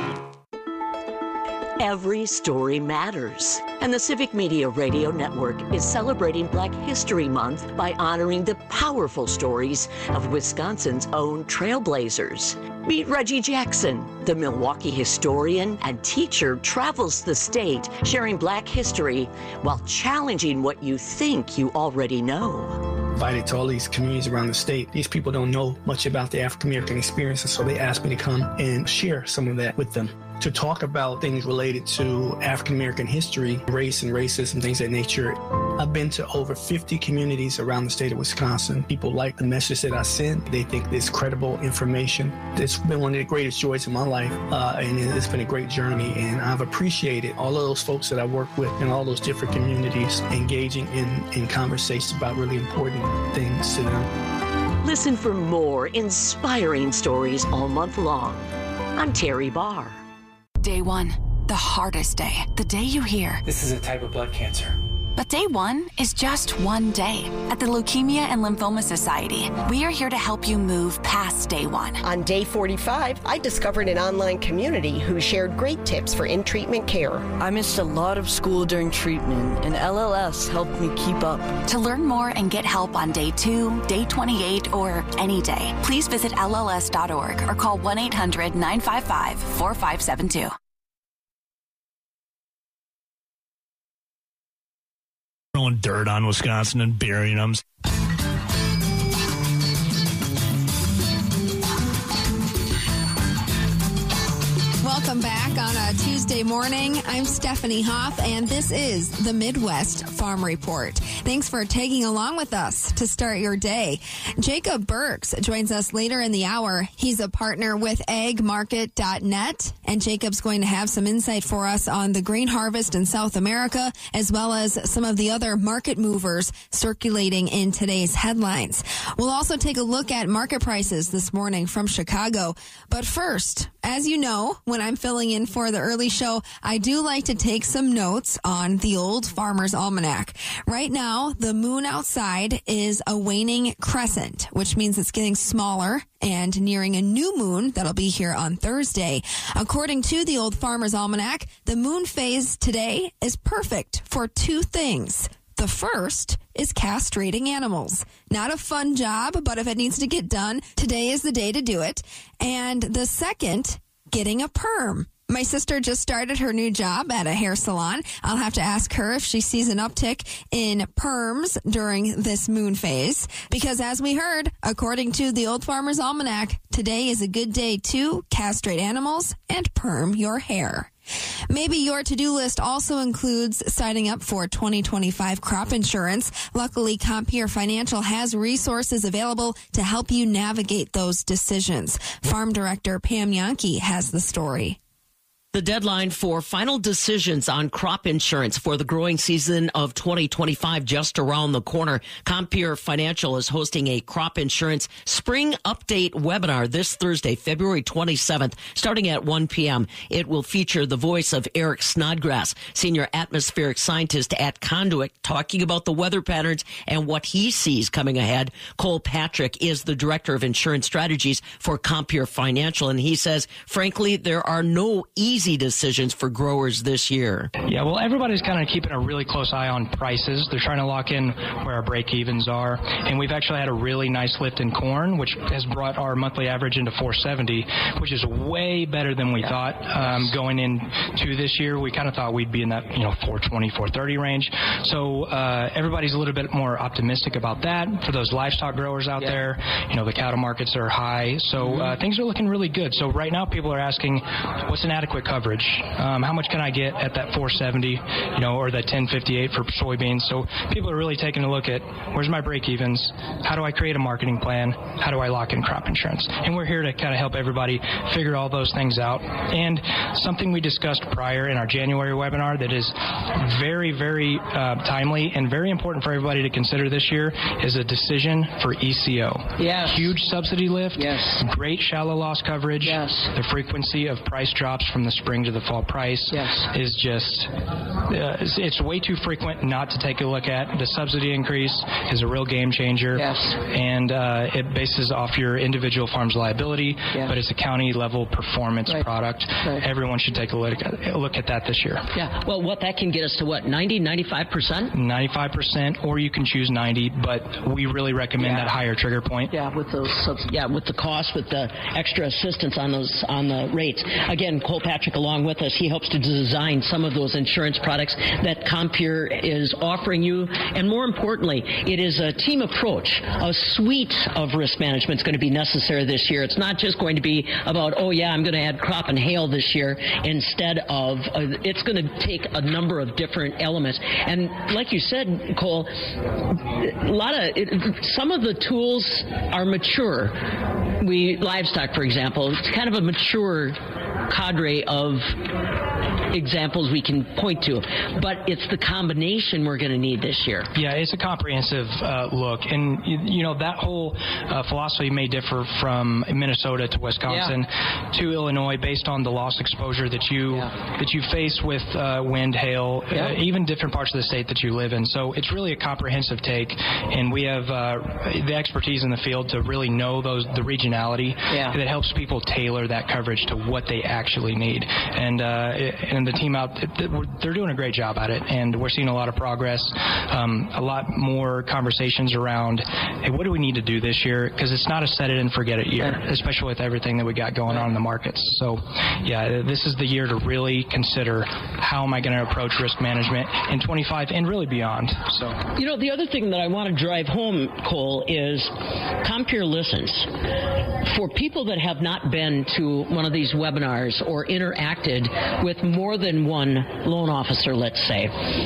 Every story matters, and the Civic Media Radio Network is celebrating Black History Month by honoring the powerful stories of Wisconsin's own trailblazers. Meet Reggie Jackson, the Milwaukee historian and teacher, travels the state sharing Black history while challenging what you think you already know. Invited to all these communities around the state. These people don't know much about the African American experience, and so they asked me to come and share some of that with them. to talk about things related to African American history, race and racism, things of that nature. I've been to over fifty communities around the state of Wisconsin. People like the message that I sent. They think it's credible information. It's been one of the greatest joys of my life, uh, and it's been a great journey. And I've appreciated all of those folks that I work with in all those different communities engaging in, in conversations about really important things to them. Listen for more inspiring stories all month long. I'm Terry Barr. Day one, the hardest day. The day you hear, this is a type of blood cancer. But day one is just one day. At the Leukemia and Lymphoma Society, we are here to help you move past day one. On day forty-five, I discovered an online community who shared great tips for in-treatment care. I missed a lot of school during treatment, and L L S helped me keep up. To learn more and get help on day two, day twenty-eight, or any day, please visit L L S dot org or call one eight hundred nine five five four five seven two. Throwing dirt on Wisconsin and burying them. Welcome back on a Tuesday morning. I'm Stephanie Hoff, and this is the Midwest Farm Report. Thanks for tagging along with us to start your day. Jacob Burks joins us later in the hour. He's a partner with ag market dot net, and Jacob's going to have some insight for us on the grain harvest in South America, as well as some of the other market movers circulating in today's headlines. We'll also take a look at market prices this morning from Chicago. But first, as you know, when I'm filling in for the early show, I do like to take some notes on the old Farmer's Almanac. Right now, the moon outside is a waning crescent, which means it's getting smaller and nearing a new moon that'll be here on Thursday. According to the old Farmer's Almanac, the moon phase today is perfect for two things. The first is castrating animals. Not a fun job, but if it needs to get done, today is the day to do it. And the second, getting a perm. My sister just started her new job at a hair salon. I'll have to ask her if she sees an uptick in perms during this moon phase. Because as we heard, according to the Old Farmer's Almanac, today is a good day to castrate animals and perm your hair. Maybe your to-do list also includes signing up for twenty twenty-five crop insurance. Luckily, Compeer Financial has resources available to help you navigate those decisions. Farm Director Pam Yankee has the story. The deadline for final decisions on crop insurance for the growing season of twenty twenty-five just around the corner. Compeer Financial is hosting a crop insurance spring update webinar this Thursday, February twenty-seventh, starting at one p.m. It will feature the voice of Eric Snodgrass, senior atmospheric scientist at Conduit, talking about the weather patterns and what he sees coming ahead. Cole Patrick is the director of insurance strategies for Compeer Financial, and he says, frankly, there are no easy Easy decisions for growers this year. Yeah, well, everybody's kind of keeping a really close eye on prices. They're trying to lock in where our break-evens are, and we've actually had a really nice lift in corn, which has brought our monthly average into four seventy, which is way better than we thought um, going into this year. We kind of thought we'd be in that, you know, four twenty, four thirty range. So uh, everybody's a little bit more optimistic about that. For those livestock growers out yeah. there, you know, the cattle markets are high, so mm-hmm. uh, things are looking really good. So right now, people are asking, what's an adequate coverage? Um, how much can I get at that four seventy, you know, or that ten fifty-eight for soybeans? So people are really taking a look at where's my break-evens? How do I create a marketing plan? How do I lock in crop insurance? And we're here to kind of help everybody figure all those things out. And something we discussed prior in our January webinar that is very, very uh, timely and very important for everybody to consider this year is a decision for E C O. Yes. Huge subsidy lift. Yes. Great shallow loss coverage. Yes. The frequency of price drops from the spring to the fall price yes. is just, uh, it's, it's way too frequent not to take a look at. The subsidy increase is a real game changer. Yes. And uh, it bases off your individual farm's liability, yes. but it's a county level performance right. product. Right. Everyone should take a look at, look at that this year. Yeah. Well, what that can get us to what, ninety, ninety-five percent? ninety-five percent, or you can choose ninety, but we really recommend yeah. that higher trigger point. Yeah, with those, yeah, with the cost, with the extra assistance on those, on the rates. Again, Cole Patrick Patrick along with us. He helps to design some of those insurance products that Compeer is offering you. And more importantly, it is a team approach. A suite of risk management is going to be necessary this year. It's not just going to be about, oh, yeah, I'm going to add crop and hail this year. Instead of, uh, it's going to take a number of different elements. And like you said, Cole, a lot of, it, some of the tools are mature. We, livestock, for example, it's kind of a mature cadre of examples we can point to, but it's the combination we're going to need this year. Yeah, it's a comprehensive uh, look, and you, you know that whole uh, philosophy may differ from Minnesota to Wisconsin yeah. to Illinois based on the loss exposure that you yeah. that you face with uh, wind, hail, yeah. uh, even different parts of the state that you live in. So it's really a comprehensive take, and we have uh, the expertise in the field to really know those the regionality yeah. that helps people tailor that coverage to what they actually need. And uh, and the team out, they're doing a great job at it, and we're seeing a lot of progress, um, a lot more conversations around, hey, what do we need to do this year? Because it's not a set it and forget it year, especially with everything that we got going on in the markets. So, yeah, this is the year to really consider how am I going to approach risk management in twenty-five and really beyond. So, you know, the other thing that I want to drive home, Cole, is Compeer listens. For people that have not been to one of these webinars or interacted with more than one loan officer, let's say,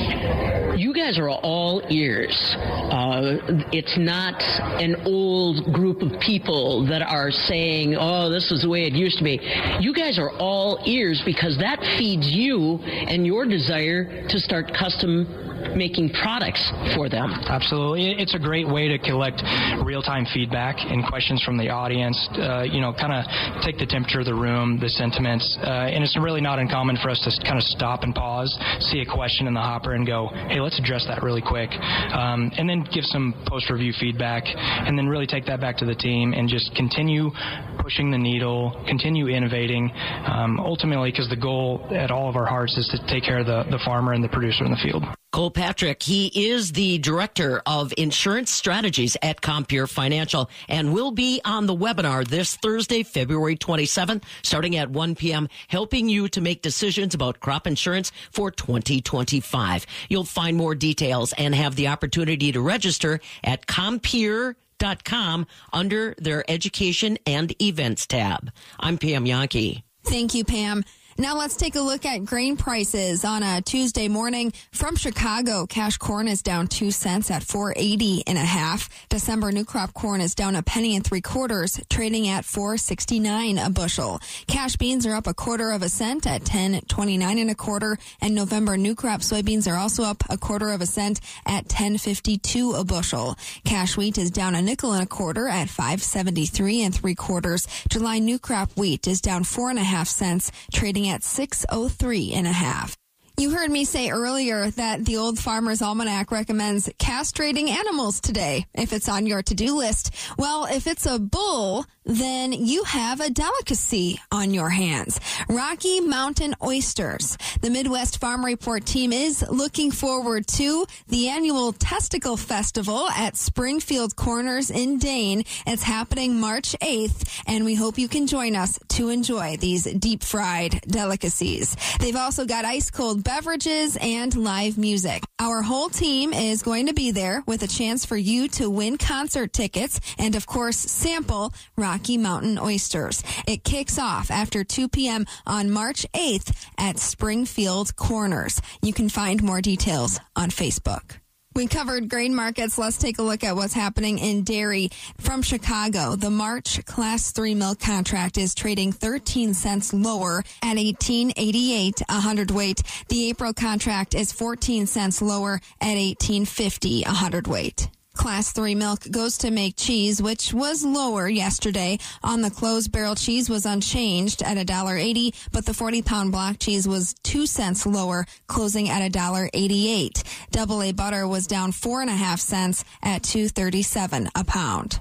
you guys are all ears. Uh, it's not an old group of people that are saying, oh, this is the way it used to be. You guys are all ears because that feeds you and your desire to start custom making products for them. Absolutely. It's a great way to collect real-time feedback and questions from the audience, uh, you know, kind of take the temperature of the room, the sentiments, uh, and it's really not uncommon for us to kind of stop and pause, see a question in the hopper and go, hey, let's address that really quick, um, and then give some post-review feedback, and then really take that back to the team and just continue pushing the needle, continue innovating, um, ultimately because the goal at all of our hearts is to take care of the, the farmer and the producer in the field. Cole Patrick, he is the Director of Insurance Strategies at Compeer Financial and will be on the webinar this Thursday, February twenty-seventh, starting at one p.m., helping you to make decisions about crop insurance for twenty twenty-five. You'll find more details and have the opportunity to register at compeer dot com under their Education and Events tab. I'm Pam Yankee. Thank you, Pam. Now let's take a look at grain prices on a Tuesday morning. From Chicago, cash corn is down two cents at four eighty and a half. December new crop corn is down a penny and three quarters, trading at four sixty-nine a bushel. Cash beans are up a quarter of a cent at ten twenty-nine and a quarter, and November new crop soybeans are also up a quarter of a cent at ten fifty-two a bushel. Cash wheat is down a nickel and a quarter at five seventy-three and three quarters. July new crop wheat is down four and a half cents, trading at six oh three and a half. You heard me say earlier that the Old Farmer's Almanac recommends castrating animals today, if it's on your to-do list. Well, if it's a bull, then you have a delicacy on your hands. Rocky Mountain oysters. The Midwest Farm Report team is looking forward to the annual Testicle Festival at Springfield Corners in Dane. It's happening March eighth, and we hope you can join us to enjoy these deep-fried delicacies. They've also got ice-cold beverages and live music. Our whole team is going to be there with a chance for you to win concert tickets and, of course, sample Rocky Mountain oysters. It kicks off after two p.m. on March eighth at Springfield Corners. You can find more details on Facebook. We covered grain markets. Let's take a look at what's happening in dairy. From Chicago, the March Class three milk contract is trading thirteen cents lower at eighteen eighty-eight a hundredweight. The April contract is fourteen cents lower at eighteen fifty a hundredweight. Class three milk goes to make cheese, which was lower yesterday. On the close, barrel cheese was unchanged at one dollar eighty, but the forty-pound block cheese was two cents lower, closing at one dollar eighty-eight. Double A butter was down four and a half cents at two thirty-seven a pound.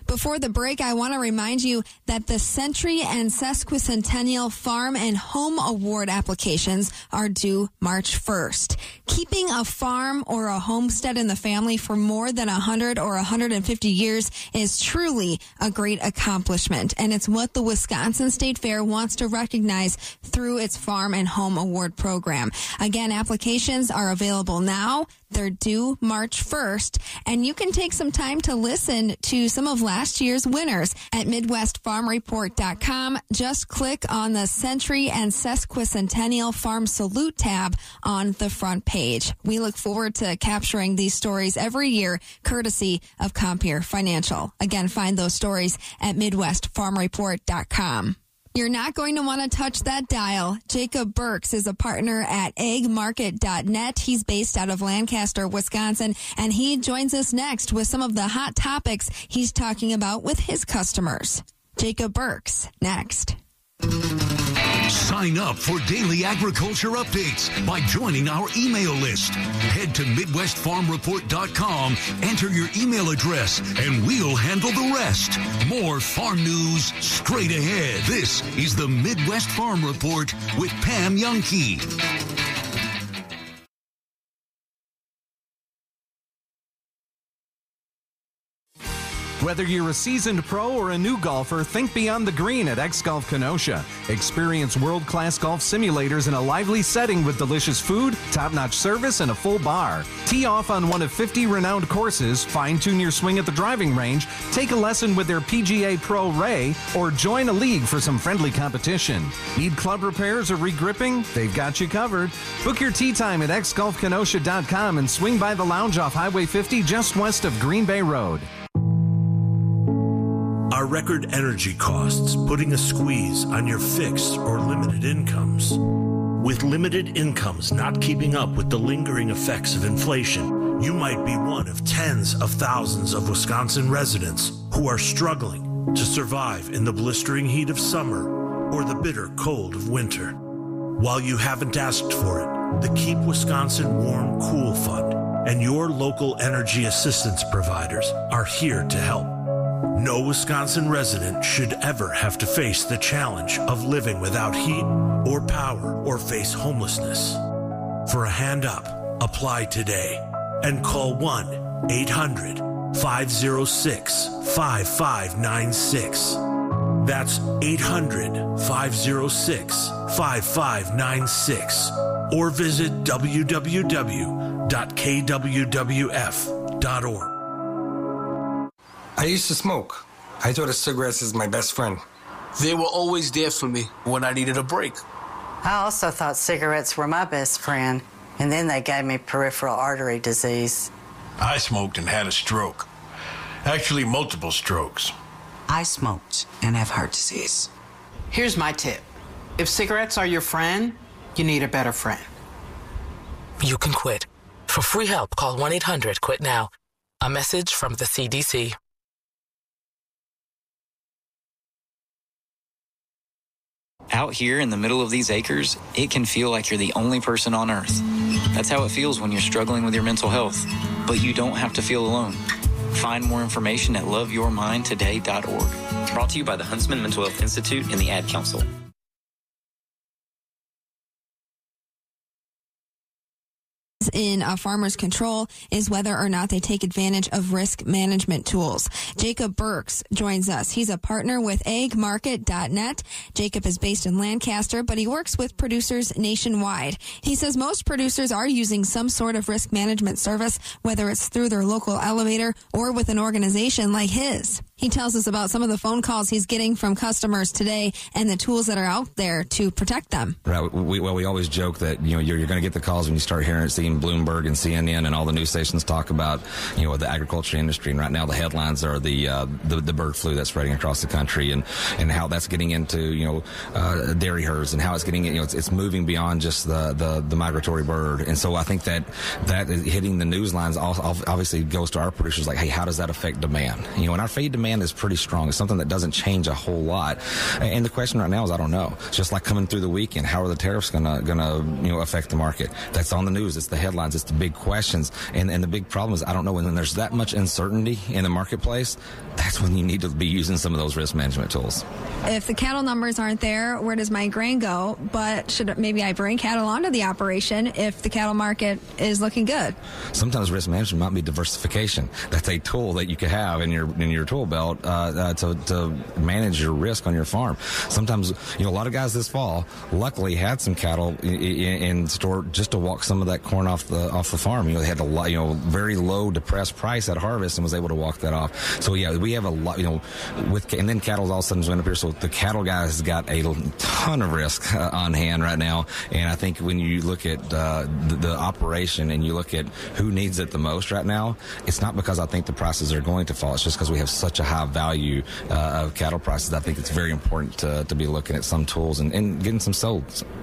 Before the break, I want to remind you that the Century and Sesquicentennial Farm and Home Award applications are due March first. Keeping a farm or a homestead in the family for more than one hundred or one hundred fifty years is truly a great accomplishment, and it's what the Wisconsin State Fair wants to recognize through its Farm and Home Award program. Again, applications are available now. They're due March first, and you can take some time to listen to some of last year's winners at Midwest Farm Report dot com. Just click on the Century and Sesquicentennial Farm Salute tab on the front page. We look forward to capturing these stories every year, courtesy of Compeer Financial. Again, find those stories at Midwest Farm Report dot com. You're not going to want to touch that dial. Jacob Burks is a partner at egg market dot net. He's based out of Lancaster, Wisconsin, and he joins us next with some of the hot topics he's talking about with his customers. Jacob Burks, next. Sign up for daily agriculture updates by joining our email list. Head to Midwest Farm Report dot com, enter your email address, and we'll handle the rest. More farm news straight ahead. This is the Midwest Farm Report with Pam Youngkey. Whether you're a seasoned pro or a new golfer, think beyond the green at X-Golf Kenosha. Experience world-class golf simulators in a lively setting with delicious food, top-notch service, and a full bar. Tee off on one of fifty renowned courses, fine-tune your swing at the driving range, take a lesson with their P G A Pro Ray, or join a league for some friendly competition. Need club repairs or regripping? They've got you covered. Book your tee time at X Golf Kenosha dot com and swing by the lounge off Highway fifty just west of Green Bay Road. Are record energy costs putting a squeeze on your fixed or limited incomes? With limited incomes not keeping up with the lingering effects of inflation, you might be one of tens of thousands of Wisconsin residents who are struggling to survive in the blistering heat of summer or the bitter cold of winter. While you haven't asked for it, the Keep Wisconsin Warm Cool Fund and your local energy assistance providers are here to help. No Wisconsin resident should ever have to face the challenge of living without heat or power or face homelessness. For a hand up, apply today and call one eight hundred five oh six five five nine six. That's eight hundred five oh six five five nine six or visit w w w dot k w w f dot org. I used to smoke. I thought of cigarettes as my best friend. They were always there for me when I needed a break. I also thought cigarettes were my best friend, and then they gave me peripheral artery disease. I smoked and had a stroke. Actually, multiple strokes. I smoked and have heart disease. Here's my tip. If cigarettes are your friend, you need a better friend. You can quit. For free help, call one eight hundred quit now. A message from the C D C. Out here in the middle of these acres, it can feel like you're the only person on Earth. That's how it feels when you're struggling with your mental health. But you don't have to feel alone. Find more information at love your mind today dot org. Brought to you by the Huntsman Mental Health Institute and the Ad Council. In a farmer's control is whether or not they take advantage of risk management tools. Jacob Burks joins us. He's a partner with egg market dot net. Jacob is based in Lancaster, but he works with producers nationwide. He says most producers are using some sort of risk management service, whether it's through their local elevator or with an organization like his. He tells us about some of the phone calls he's getting from customers today and the tools that are out there to protect them. Right. We, well, we always joke that, you know, you're, you're going to get the calls when you start hearing it, seeing Bloomberg and C N N and all the news stations talk about, you know, the agriculture industry. And right now the headlines are the, uh, the, the bird flu that's spreading across the country and, and how that's getting into, you know, uh, dairy herds and how it's getting, you know, it's, it's moving beyond just the, the, the migratory bird. And so I think that that is hitting the news lines obviously goes to our producers like, hey, how does that affect demand? You know, and our feed demand is pretty strong. It's something that doesn't change a whole lot. And the question right now is, I don't know. It's just like coming through the weekend. How are the tariffs going to, going to, you know, affect the market? That's on the news. It's the headlines. It's the big questions. And, and the big problem is I don't know when, when there's that much uncertainty in the marketplace, that's when you need to be using some of those risk management tools. If the cattle numbers aren't there, where does my grain go? But should maybe I bring cattle onto the operation if the cattle market is looking good? Sometimes risk management might be diversification. That's a tool that you could have in your in your tool belt uh, uh, to, to manage your risk on your farm. Sometimes, you know, a lot of guys this fall luckily had some cattle in, in, in store just to walk some of that corn off the off the farm. You know, they had a lot, you know, very low depressed price at harvest and was able to walk that off. So yeah, we have a lot, you know, with and then cattle all of a sudden went up here. So the cattle guys has got a ton of risk uh, on hand right now. And I think when you look at uh, the, the operation and you look at who needs it the most right now, it's not because I think the prices are going to fall. It's just because we have such a high value uh, of cattle prices. I think it's very important to, to be looking at some tools and, and getting some sold.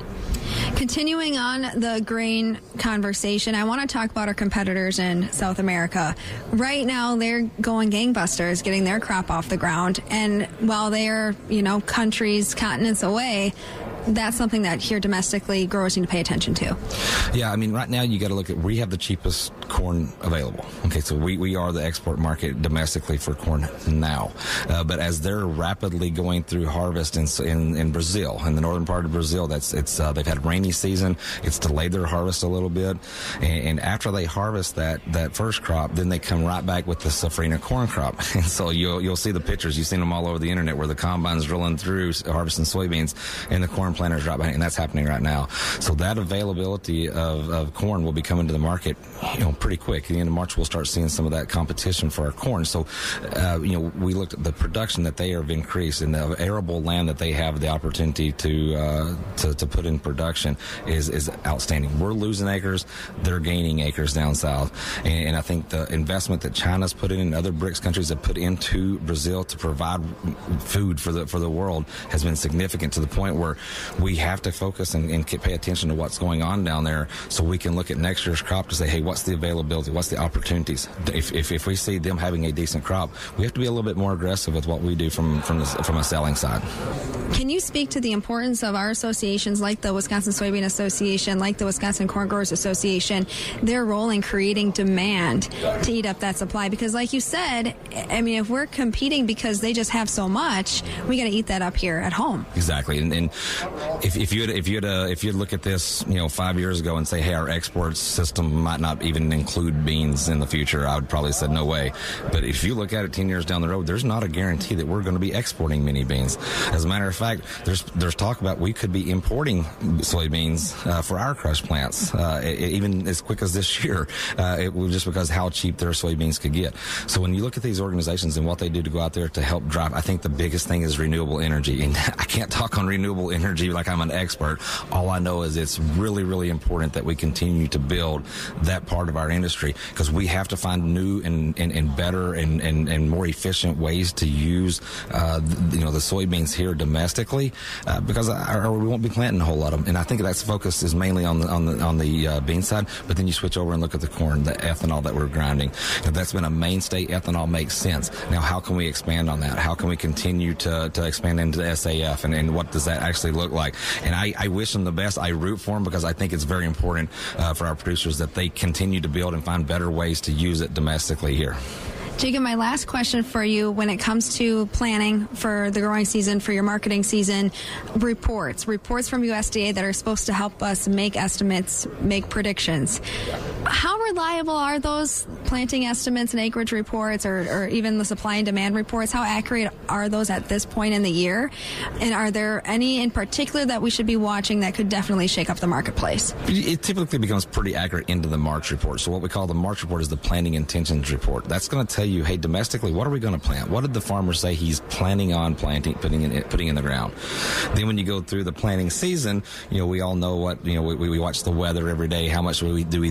Continuing on the grain conversation, I want to talk about our competitors in South America. Right now, they're going gangbusters, getting their crop off the ground. And while they're, you know, countries, continents away, that's something that here domestically growers need to pay attention to. Yeah, I mean, right now you got to look at, we have the cheapest corn available. Okay, so we, we are the export market domestically for corn now. Uh, but as they're rapidly going through harvest in, in in Brazil, in the northern part of Brazil, that's it's uh, they've had a rainy season. It's delayed their harvest a little bit. And, and after they harvest that that first crop, then they come right back with the safrinha corn crop. And so you'll you'll see the pictures. You've seen them all over the internet where the combine's drilling through harvesting soybeans and the corn planters right behind, and that's happening right now. So that availability of, of corn will be coming to the market, you know, pretty quick. At the end of March, we'll start seeing some of that competition for our corn. So, uh, you know, we looked at the production that they have increased and the arable land that they have the opportunity to uh, to, to put in production is is outstanding. We're losing acres, they're gaining acres down south, and, and I think the investment that China's put in and other BRICS countries have put into Brazil to provide food for the for the world has been significant to the point where we have to focus and, and pay attention to what's going on down there so we can look at next year's crop to say, hey, what's the availability? What's the opportunities? If, if, if we see them having a decent crop, we have to be a little bit more aggressive with what we do from, from, the, from a selling side. Can you speak to the importance of our associations like the Wisconsin Soybean Association, like the Wisconsin Corn Growers Association, their role in creating demand to eat up that supply? Because like you said, I mean, if we're competing because they just have so much, we got to eat that up here at home. Exactly. And, and if, if you had, if you had, uh, if you look at this, you know, five years ago and say, hey, our export system might not even include beans in the future, I would probably say no way. But if you look at it ten years down the road, there's not a guarantee that we're going to be exporting many beans. As a matter of fact, there's there's talk about we could be importing soybeans uh, for our crush plants, uh, it, even as quick as this year, uh, it was just because how cheap their soybeans could get. So when you look at these organizations and what they do to go out there to help drive, I think the biggest thing is renewable energy. And I can't talk on renewable energy like I'm an expert. All I know is it's really, really important that we continue to build that part of our industry because we have to find new and, and, and better and, and, and more efficient ways to use, uh, the, you know, the soybeans here domestically uh, because our, we won't be planting a whole lot of them. And I think that's focus is mainly on the on the on the uh, bean side. But then you switch over and look at the corn, the ethanol that we're grinding. And that's been a mainstay. Ethanol makes sense. Now, how can we expand on that? How can we continue to, to expand into the S A F? And, and what does that actually look like? And I, I wish them the best. I root for them because I think it's very important uh, for our producers that they continue to build and find better ways to use it domestically here. Jacob, my last question for you when it comes to planning for the growing season, for your marketing season, reports, reports from U S D A that are supposed to help us make estimates, make predictions. How reliable are those planting estimates and acreage reports or, or even the supply and demand reports? How accurate are those at this point in the year? And are there any in particular that we should be watching that could definitely shake up the marketplace? It typically becomes pretty accurate into the March report. So what we call the March report is the planting intentions report. That's going to tell you, hey, domestically, what are we going to plant? What did the farmer say he's planning on planting, putting in, putting in the ground? Then when you go through the planting season, you know, we all know what, you know, we, we watch the weather every day. How much do we, do we think when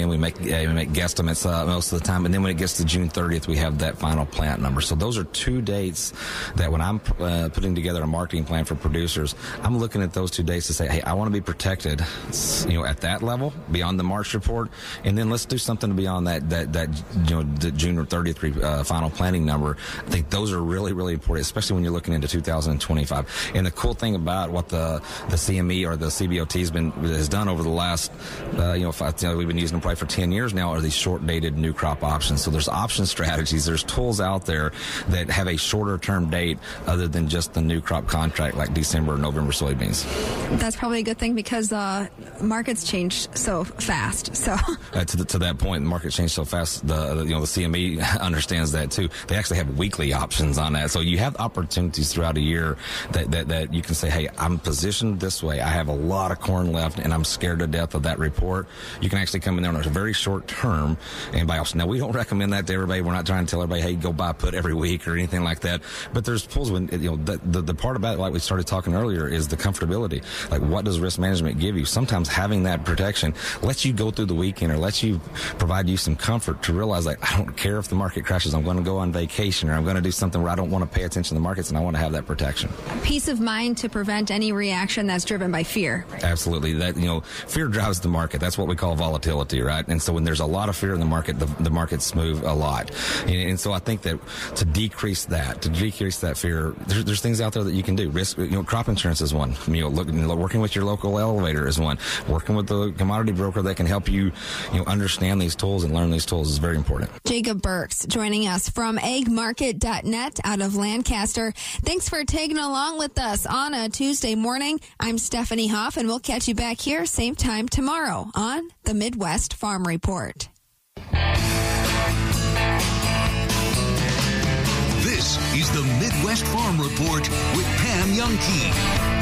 then we make uh, we make guesstimates uh, most of the time. And then when it gets to June thirtieth, we have that final plant number. So those are two dates that when I'm uh, putting together a marketing plan for producers, I'm looking at those two dates to say, hey, I want to be protected, you know, at that level beyond the March report, and then let's do something beyond that that that you know the June thirtieth uh, final planning number. I think those are really really important, especially when you're looking into two thousand twenty-five. And the cool thing about what the the C M E or the C B O T has been has done over the last uh, you know, five, you know we've been using them probably for ten years now are these short dated new crop options. So there's option strategies, there's tools out there that have a shorter term date other than just the new crop contract like December or November soybeans. That's probably a good thing because uh, markets change so fast. So uh, to, the, to that point, the market changed so fast. The, the you know the C M E understands that too. They actually have weekly options on that, so you have opportunities throughout a year that that, that you can say, hey, I'm positioned this way. I have a lot of corn left, and I'm scared to death of that report. You can actually come in there on a very short term and buy options. Now, we don't recommend that to everybody. We're not trying to tell everybody, hey, go buy put every week or anything like that. But there's pulls when you know the, the the part about it, like we started talking earlier, is the comfortability. Like, what does risk management give you? Sometimes having that protection lets you go through the weekend or lets you provide you some comfort to realize, like, I don't care if the market crashes. I'm going to go on vacation or I'm going to do something where I don't want to pay attention to the markets, and I want to have that protection. Peace of mind to prevent any reaction that's driven by fear. Absolutely. That, you know, fear drives the market. That's what we call volatility, right? And so when there's a lot of fear in the market, the, the markets move a lot. And, and so I think that to decrease that, to decrease that fear, there's, there's things out there that you can do. Risk, you know, crop insurance is one. You know, look, working with your local elevator is one. Working with the commodity broker that can help you, you know, understand these tools and learn these tools is very important. Jacob Burks joining us from ag market dot net out of Lancaster. Thanks for tagging along with us on a Tuesday morning. I'm Stephanie Hoff, and we'll catch you back here same time tomorrow on the Midwest Farm Report. This is the Midwest Farm Report with Pam Youngkey.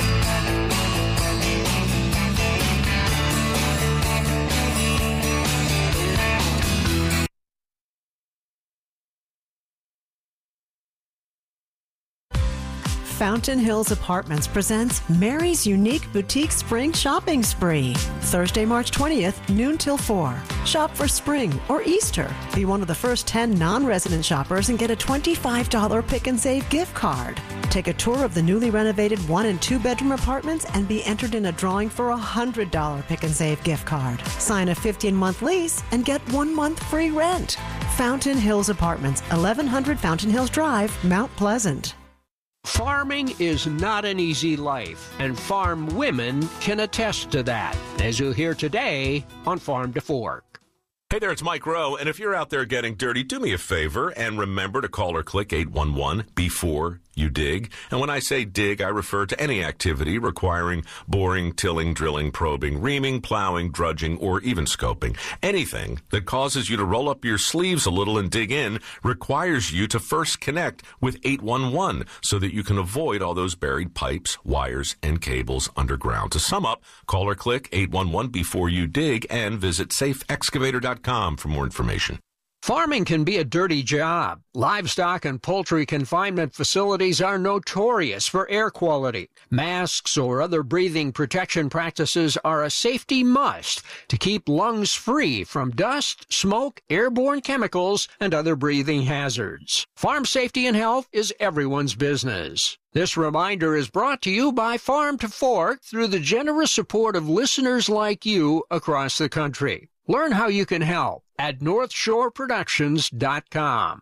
Fountain Hills Apartments presents Mary's Unique Boutique Spring Shopping Spree. Thursday, March twentieth, noon till four. Shop for spring or Easter. Be one of the first ten non-resident shoppers and get a twenty-five dollars Pick and Save gift card. Take a tour of the newly renovated one and two bedroom apartments and be entered in a drawing for a one hundred dollars Pick and Save gift card. Sign a fifteen month lease and get one month free rent. Fountain Hills Apartments, eleven hundred Fountain Hills Drive, Mount Pleasant. Farming is not an easy life, and farm women can attest to that, as you'll hear today on Farm to Fork. Hey there, it's Mike Rowe, and if you're out there getting dirty, do me a favor and remember to call or click eight one one before you dig. And when I say dig, I refer to any activity requiring boring, tilling, drilling, probing, reaming, plowing, drudging, or even scoping. Anything that causes you to roll up your sleeves a little and dig in requires you to first connect with eight one one so that you can avoid all those buried pipes, wires, and cables underground. To sum up, call or click eight one one before you dig and visit safe excavator dot com for more information. Farming can be a dirty job. Livestock and poultry confinement facilities are notorious for air quality. Masks or other breathing protection practices are a safety must to keep lungs free from dust, smoke, airborne chemicals, and other breathing hazards. Farm safety and health is everyone's business. This reminder is brought to you by Farm to Fork through the generous support of listeners like you across the country. Learn how you can help at north shore productions dot com.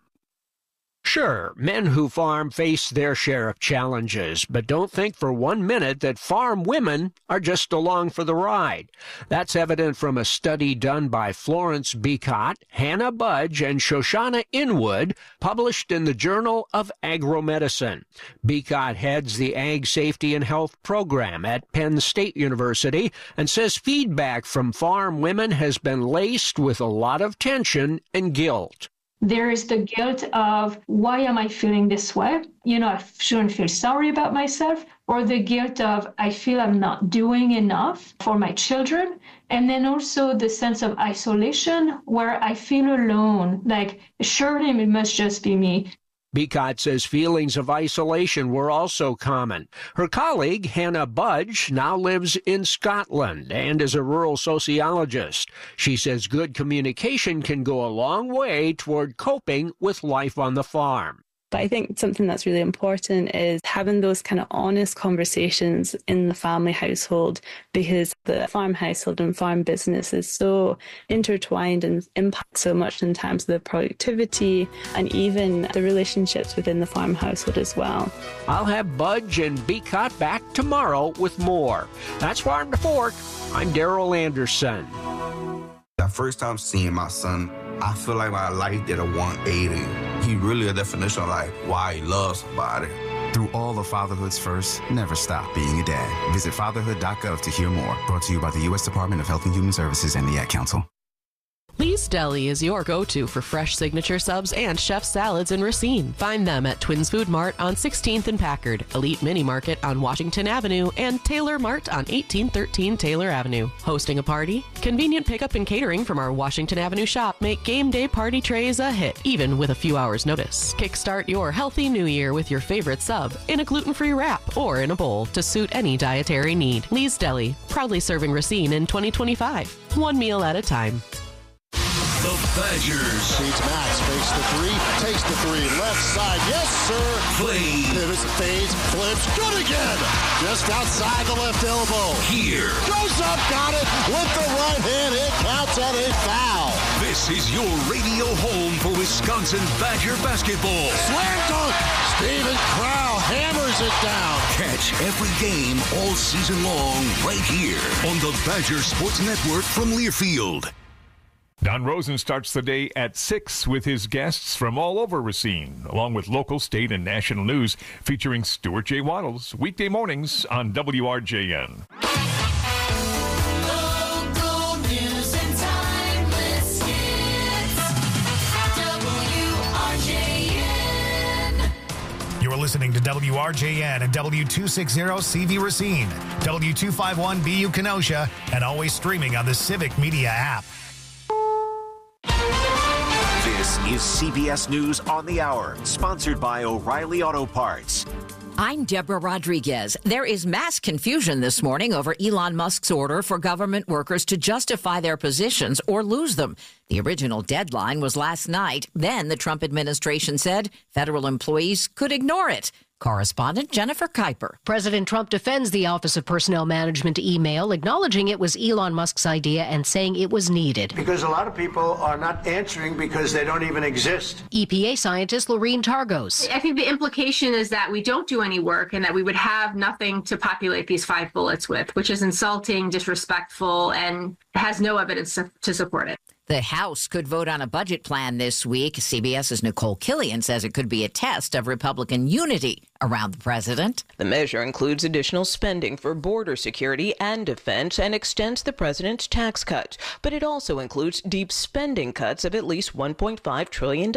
Sure, men who farm face their share of challenges, but don't think for one minute that farm women are just along for the ride. That's evident from a study done by Florence Beacott, Hannah Budge, and Shoshana Inwood, published in the Journal of Agromedicine. Beacott heads the Ag Safety and Health Program at Penn State University and says feedback from farm women has been laced with a lot of tension and guilt. There is the guilt of, why am I feeling this way? You know, I shouldn't feel sorry about myself. Or the guilt of, I feel I'm not doing enough for my children. And then also the sense of isolation, where I feel alone. Like, surely it must just be me. Beacott says feelings of isolation were also common. Her colleague, Hannah Budge, now lives in Scotland and is a rural sociologist. She says good communication can go a long way toward coping with life on the farm. But I think something that's really important is having those kind of honest conversations in the family household, because the farm household and farm business is so intertwined and impacts so much in terms of the productivity and even the relationships within the farm household as well. I'll have Budge and Beacott back tomorrow with more. That's Farm to Fork. I'm Daryl Anderson. The first time seeing my son, I feel like my life did a one eighty. He really a definition of like why he loves somebody. Through all of fatherhood's first, never stop being a dad. Visit fatherhood dot gov to hear more. Brought to you by the U S Department of Health and Human Services and the Ad Council. Lee's Deli is your go-to for fresh signature subs and chef salads in Racine. Find them at Twins Food Mart on sixteenth and Packard, Elite Mini Market on Washington Avenue, and Taylor Mart on eighteen thirteen Taylor Avenue. Hosting a party? Convenient pickup and catering from our Washington Avenue shop make game day party trays a hit, even with a few hours' notice. Kickstart your healthy new year with your favorite sub in a gluten-free wrap or in a bowl to suit any dietary need. Lee's Deli, proudly serving Racine in twenty twenty-five. One meal at a time. The Badgers. Feeds Max, fakes the three, takes the three, left side, yes sir. Play. Pivots, fades, flips, good again. Just outside the left elbow. Here. Goes up, got it, with the right hand, it counts at a foul. This is your radio home for Wisconsin Badger basketball. Slam dunk, Steven Crowl hammers it down. Catch every game all season long right here on the Badger Sports Network from Learfield. Don Rosen starts the day at six with his guests from all over Racine, along with local, state, and national news featuring Stuart J. Waddles, weekday mornings on W R J N. Local news and timeless hits. W R J N. You're listening to W R J N and W two sixty C V Racine, W two fifty-one B U Kenosha, and always streaming on the Civic Media app. This is C B S News on the Hour, sponsored by O'Reilly Auto Parts. I'm Deborah Rodriguez. There is mass confusion this morning over Elon Musk's order for government workers to justify their positions or lose them. The original deadline was last night. Then the Trump administration said federal employees could ignore it. Correspondent Jennifer Kuiper. President Trump defends the Office of Personnel Management email, acknowledging it was Elon Musk's idea and saying it was needed. Because a lot of people are not answering because they don't even exist. E P A scientist Lorene Targos. I think the implication is that we don't do any work and that we would have nothing to populate these five bullets with, which is insulting, disrespectful, and has no evidence to support it. The House could vote on a budget plan this week. CBS's Nicole Killian says it could be a test of Republican unity around the president. The measure includes additional spending for border security and defense and extends the president's tax cut. But it also includes deep spending cuts of at least one point five trillion dollars.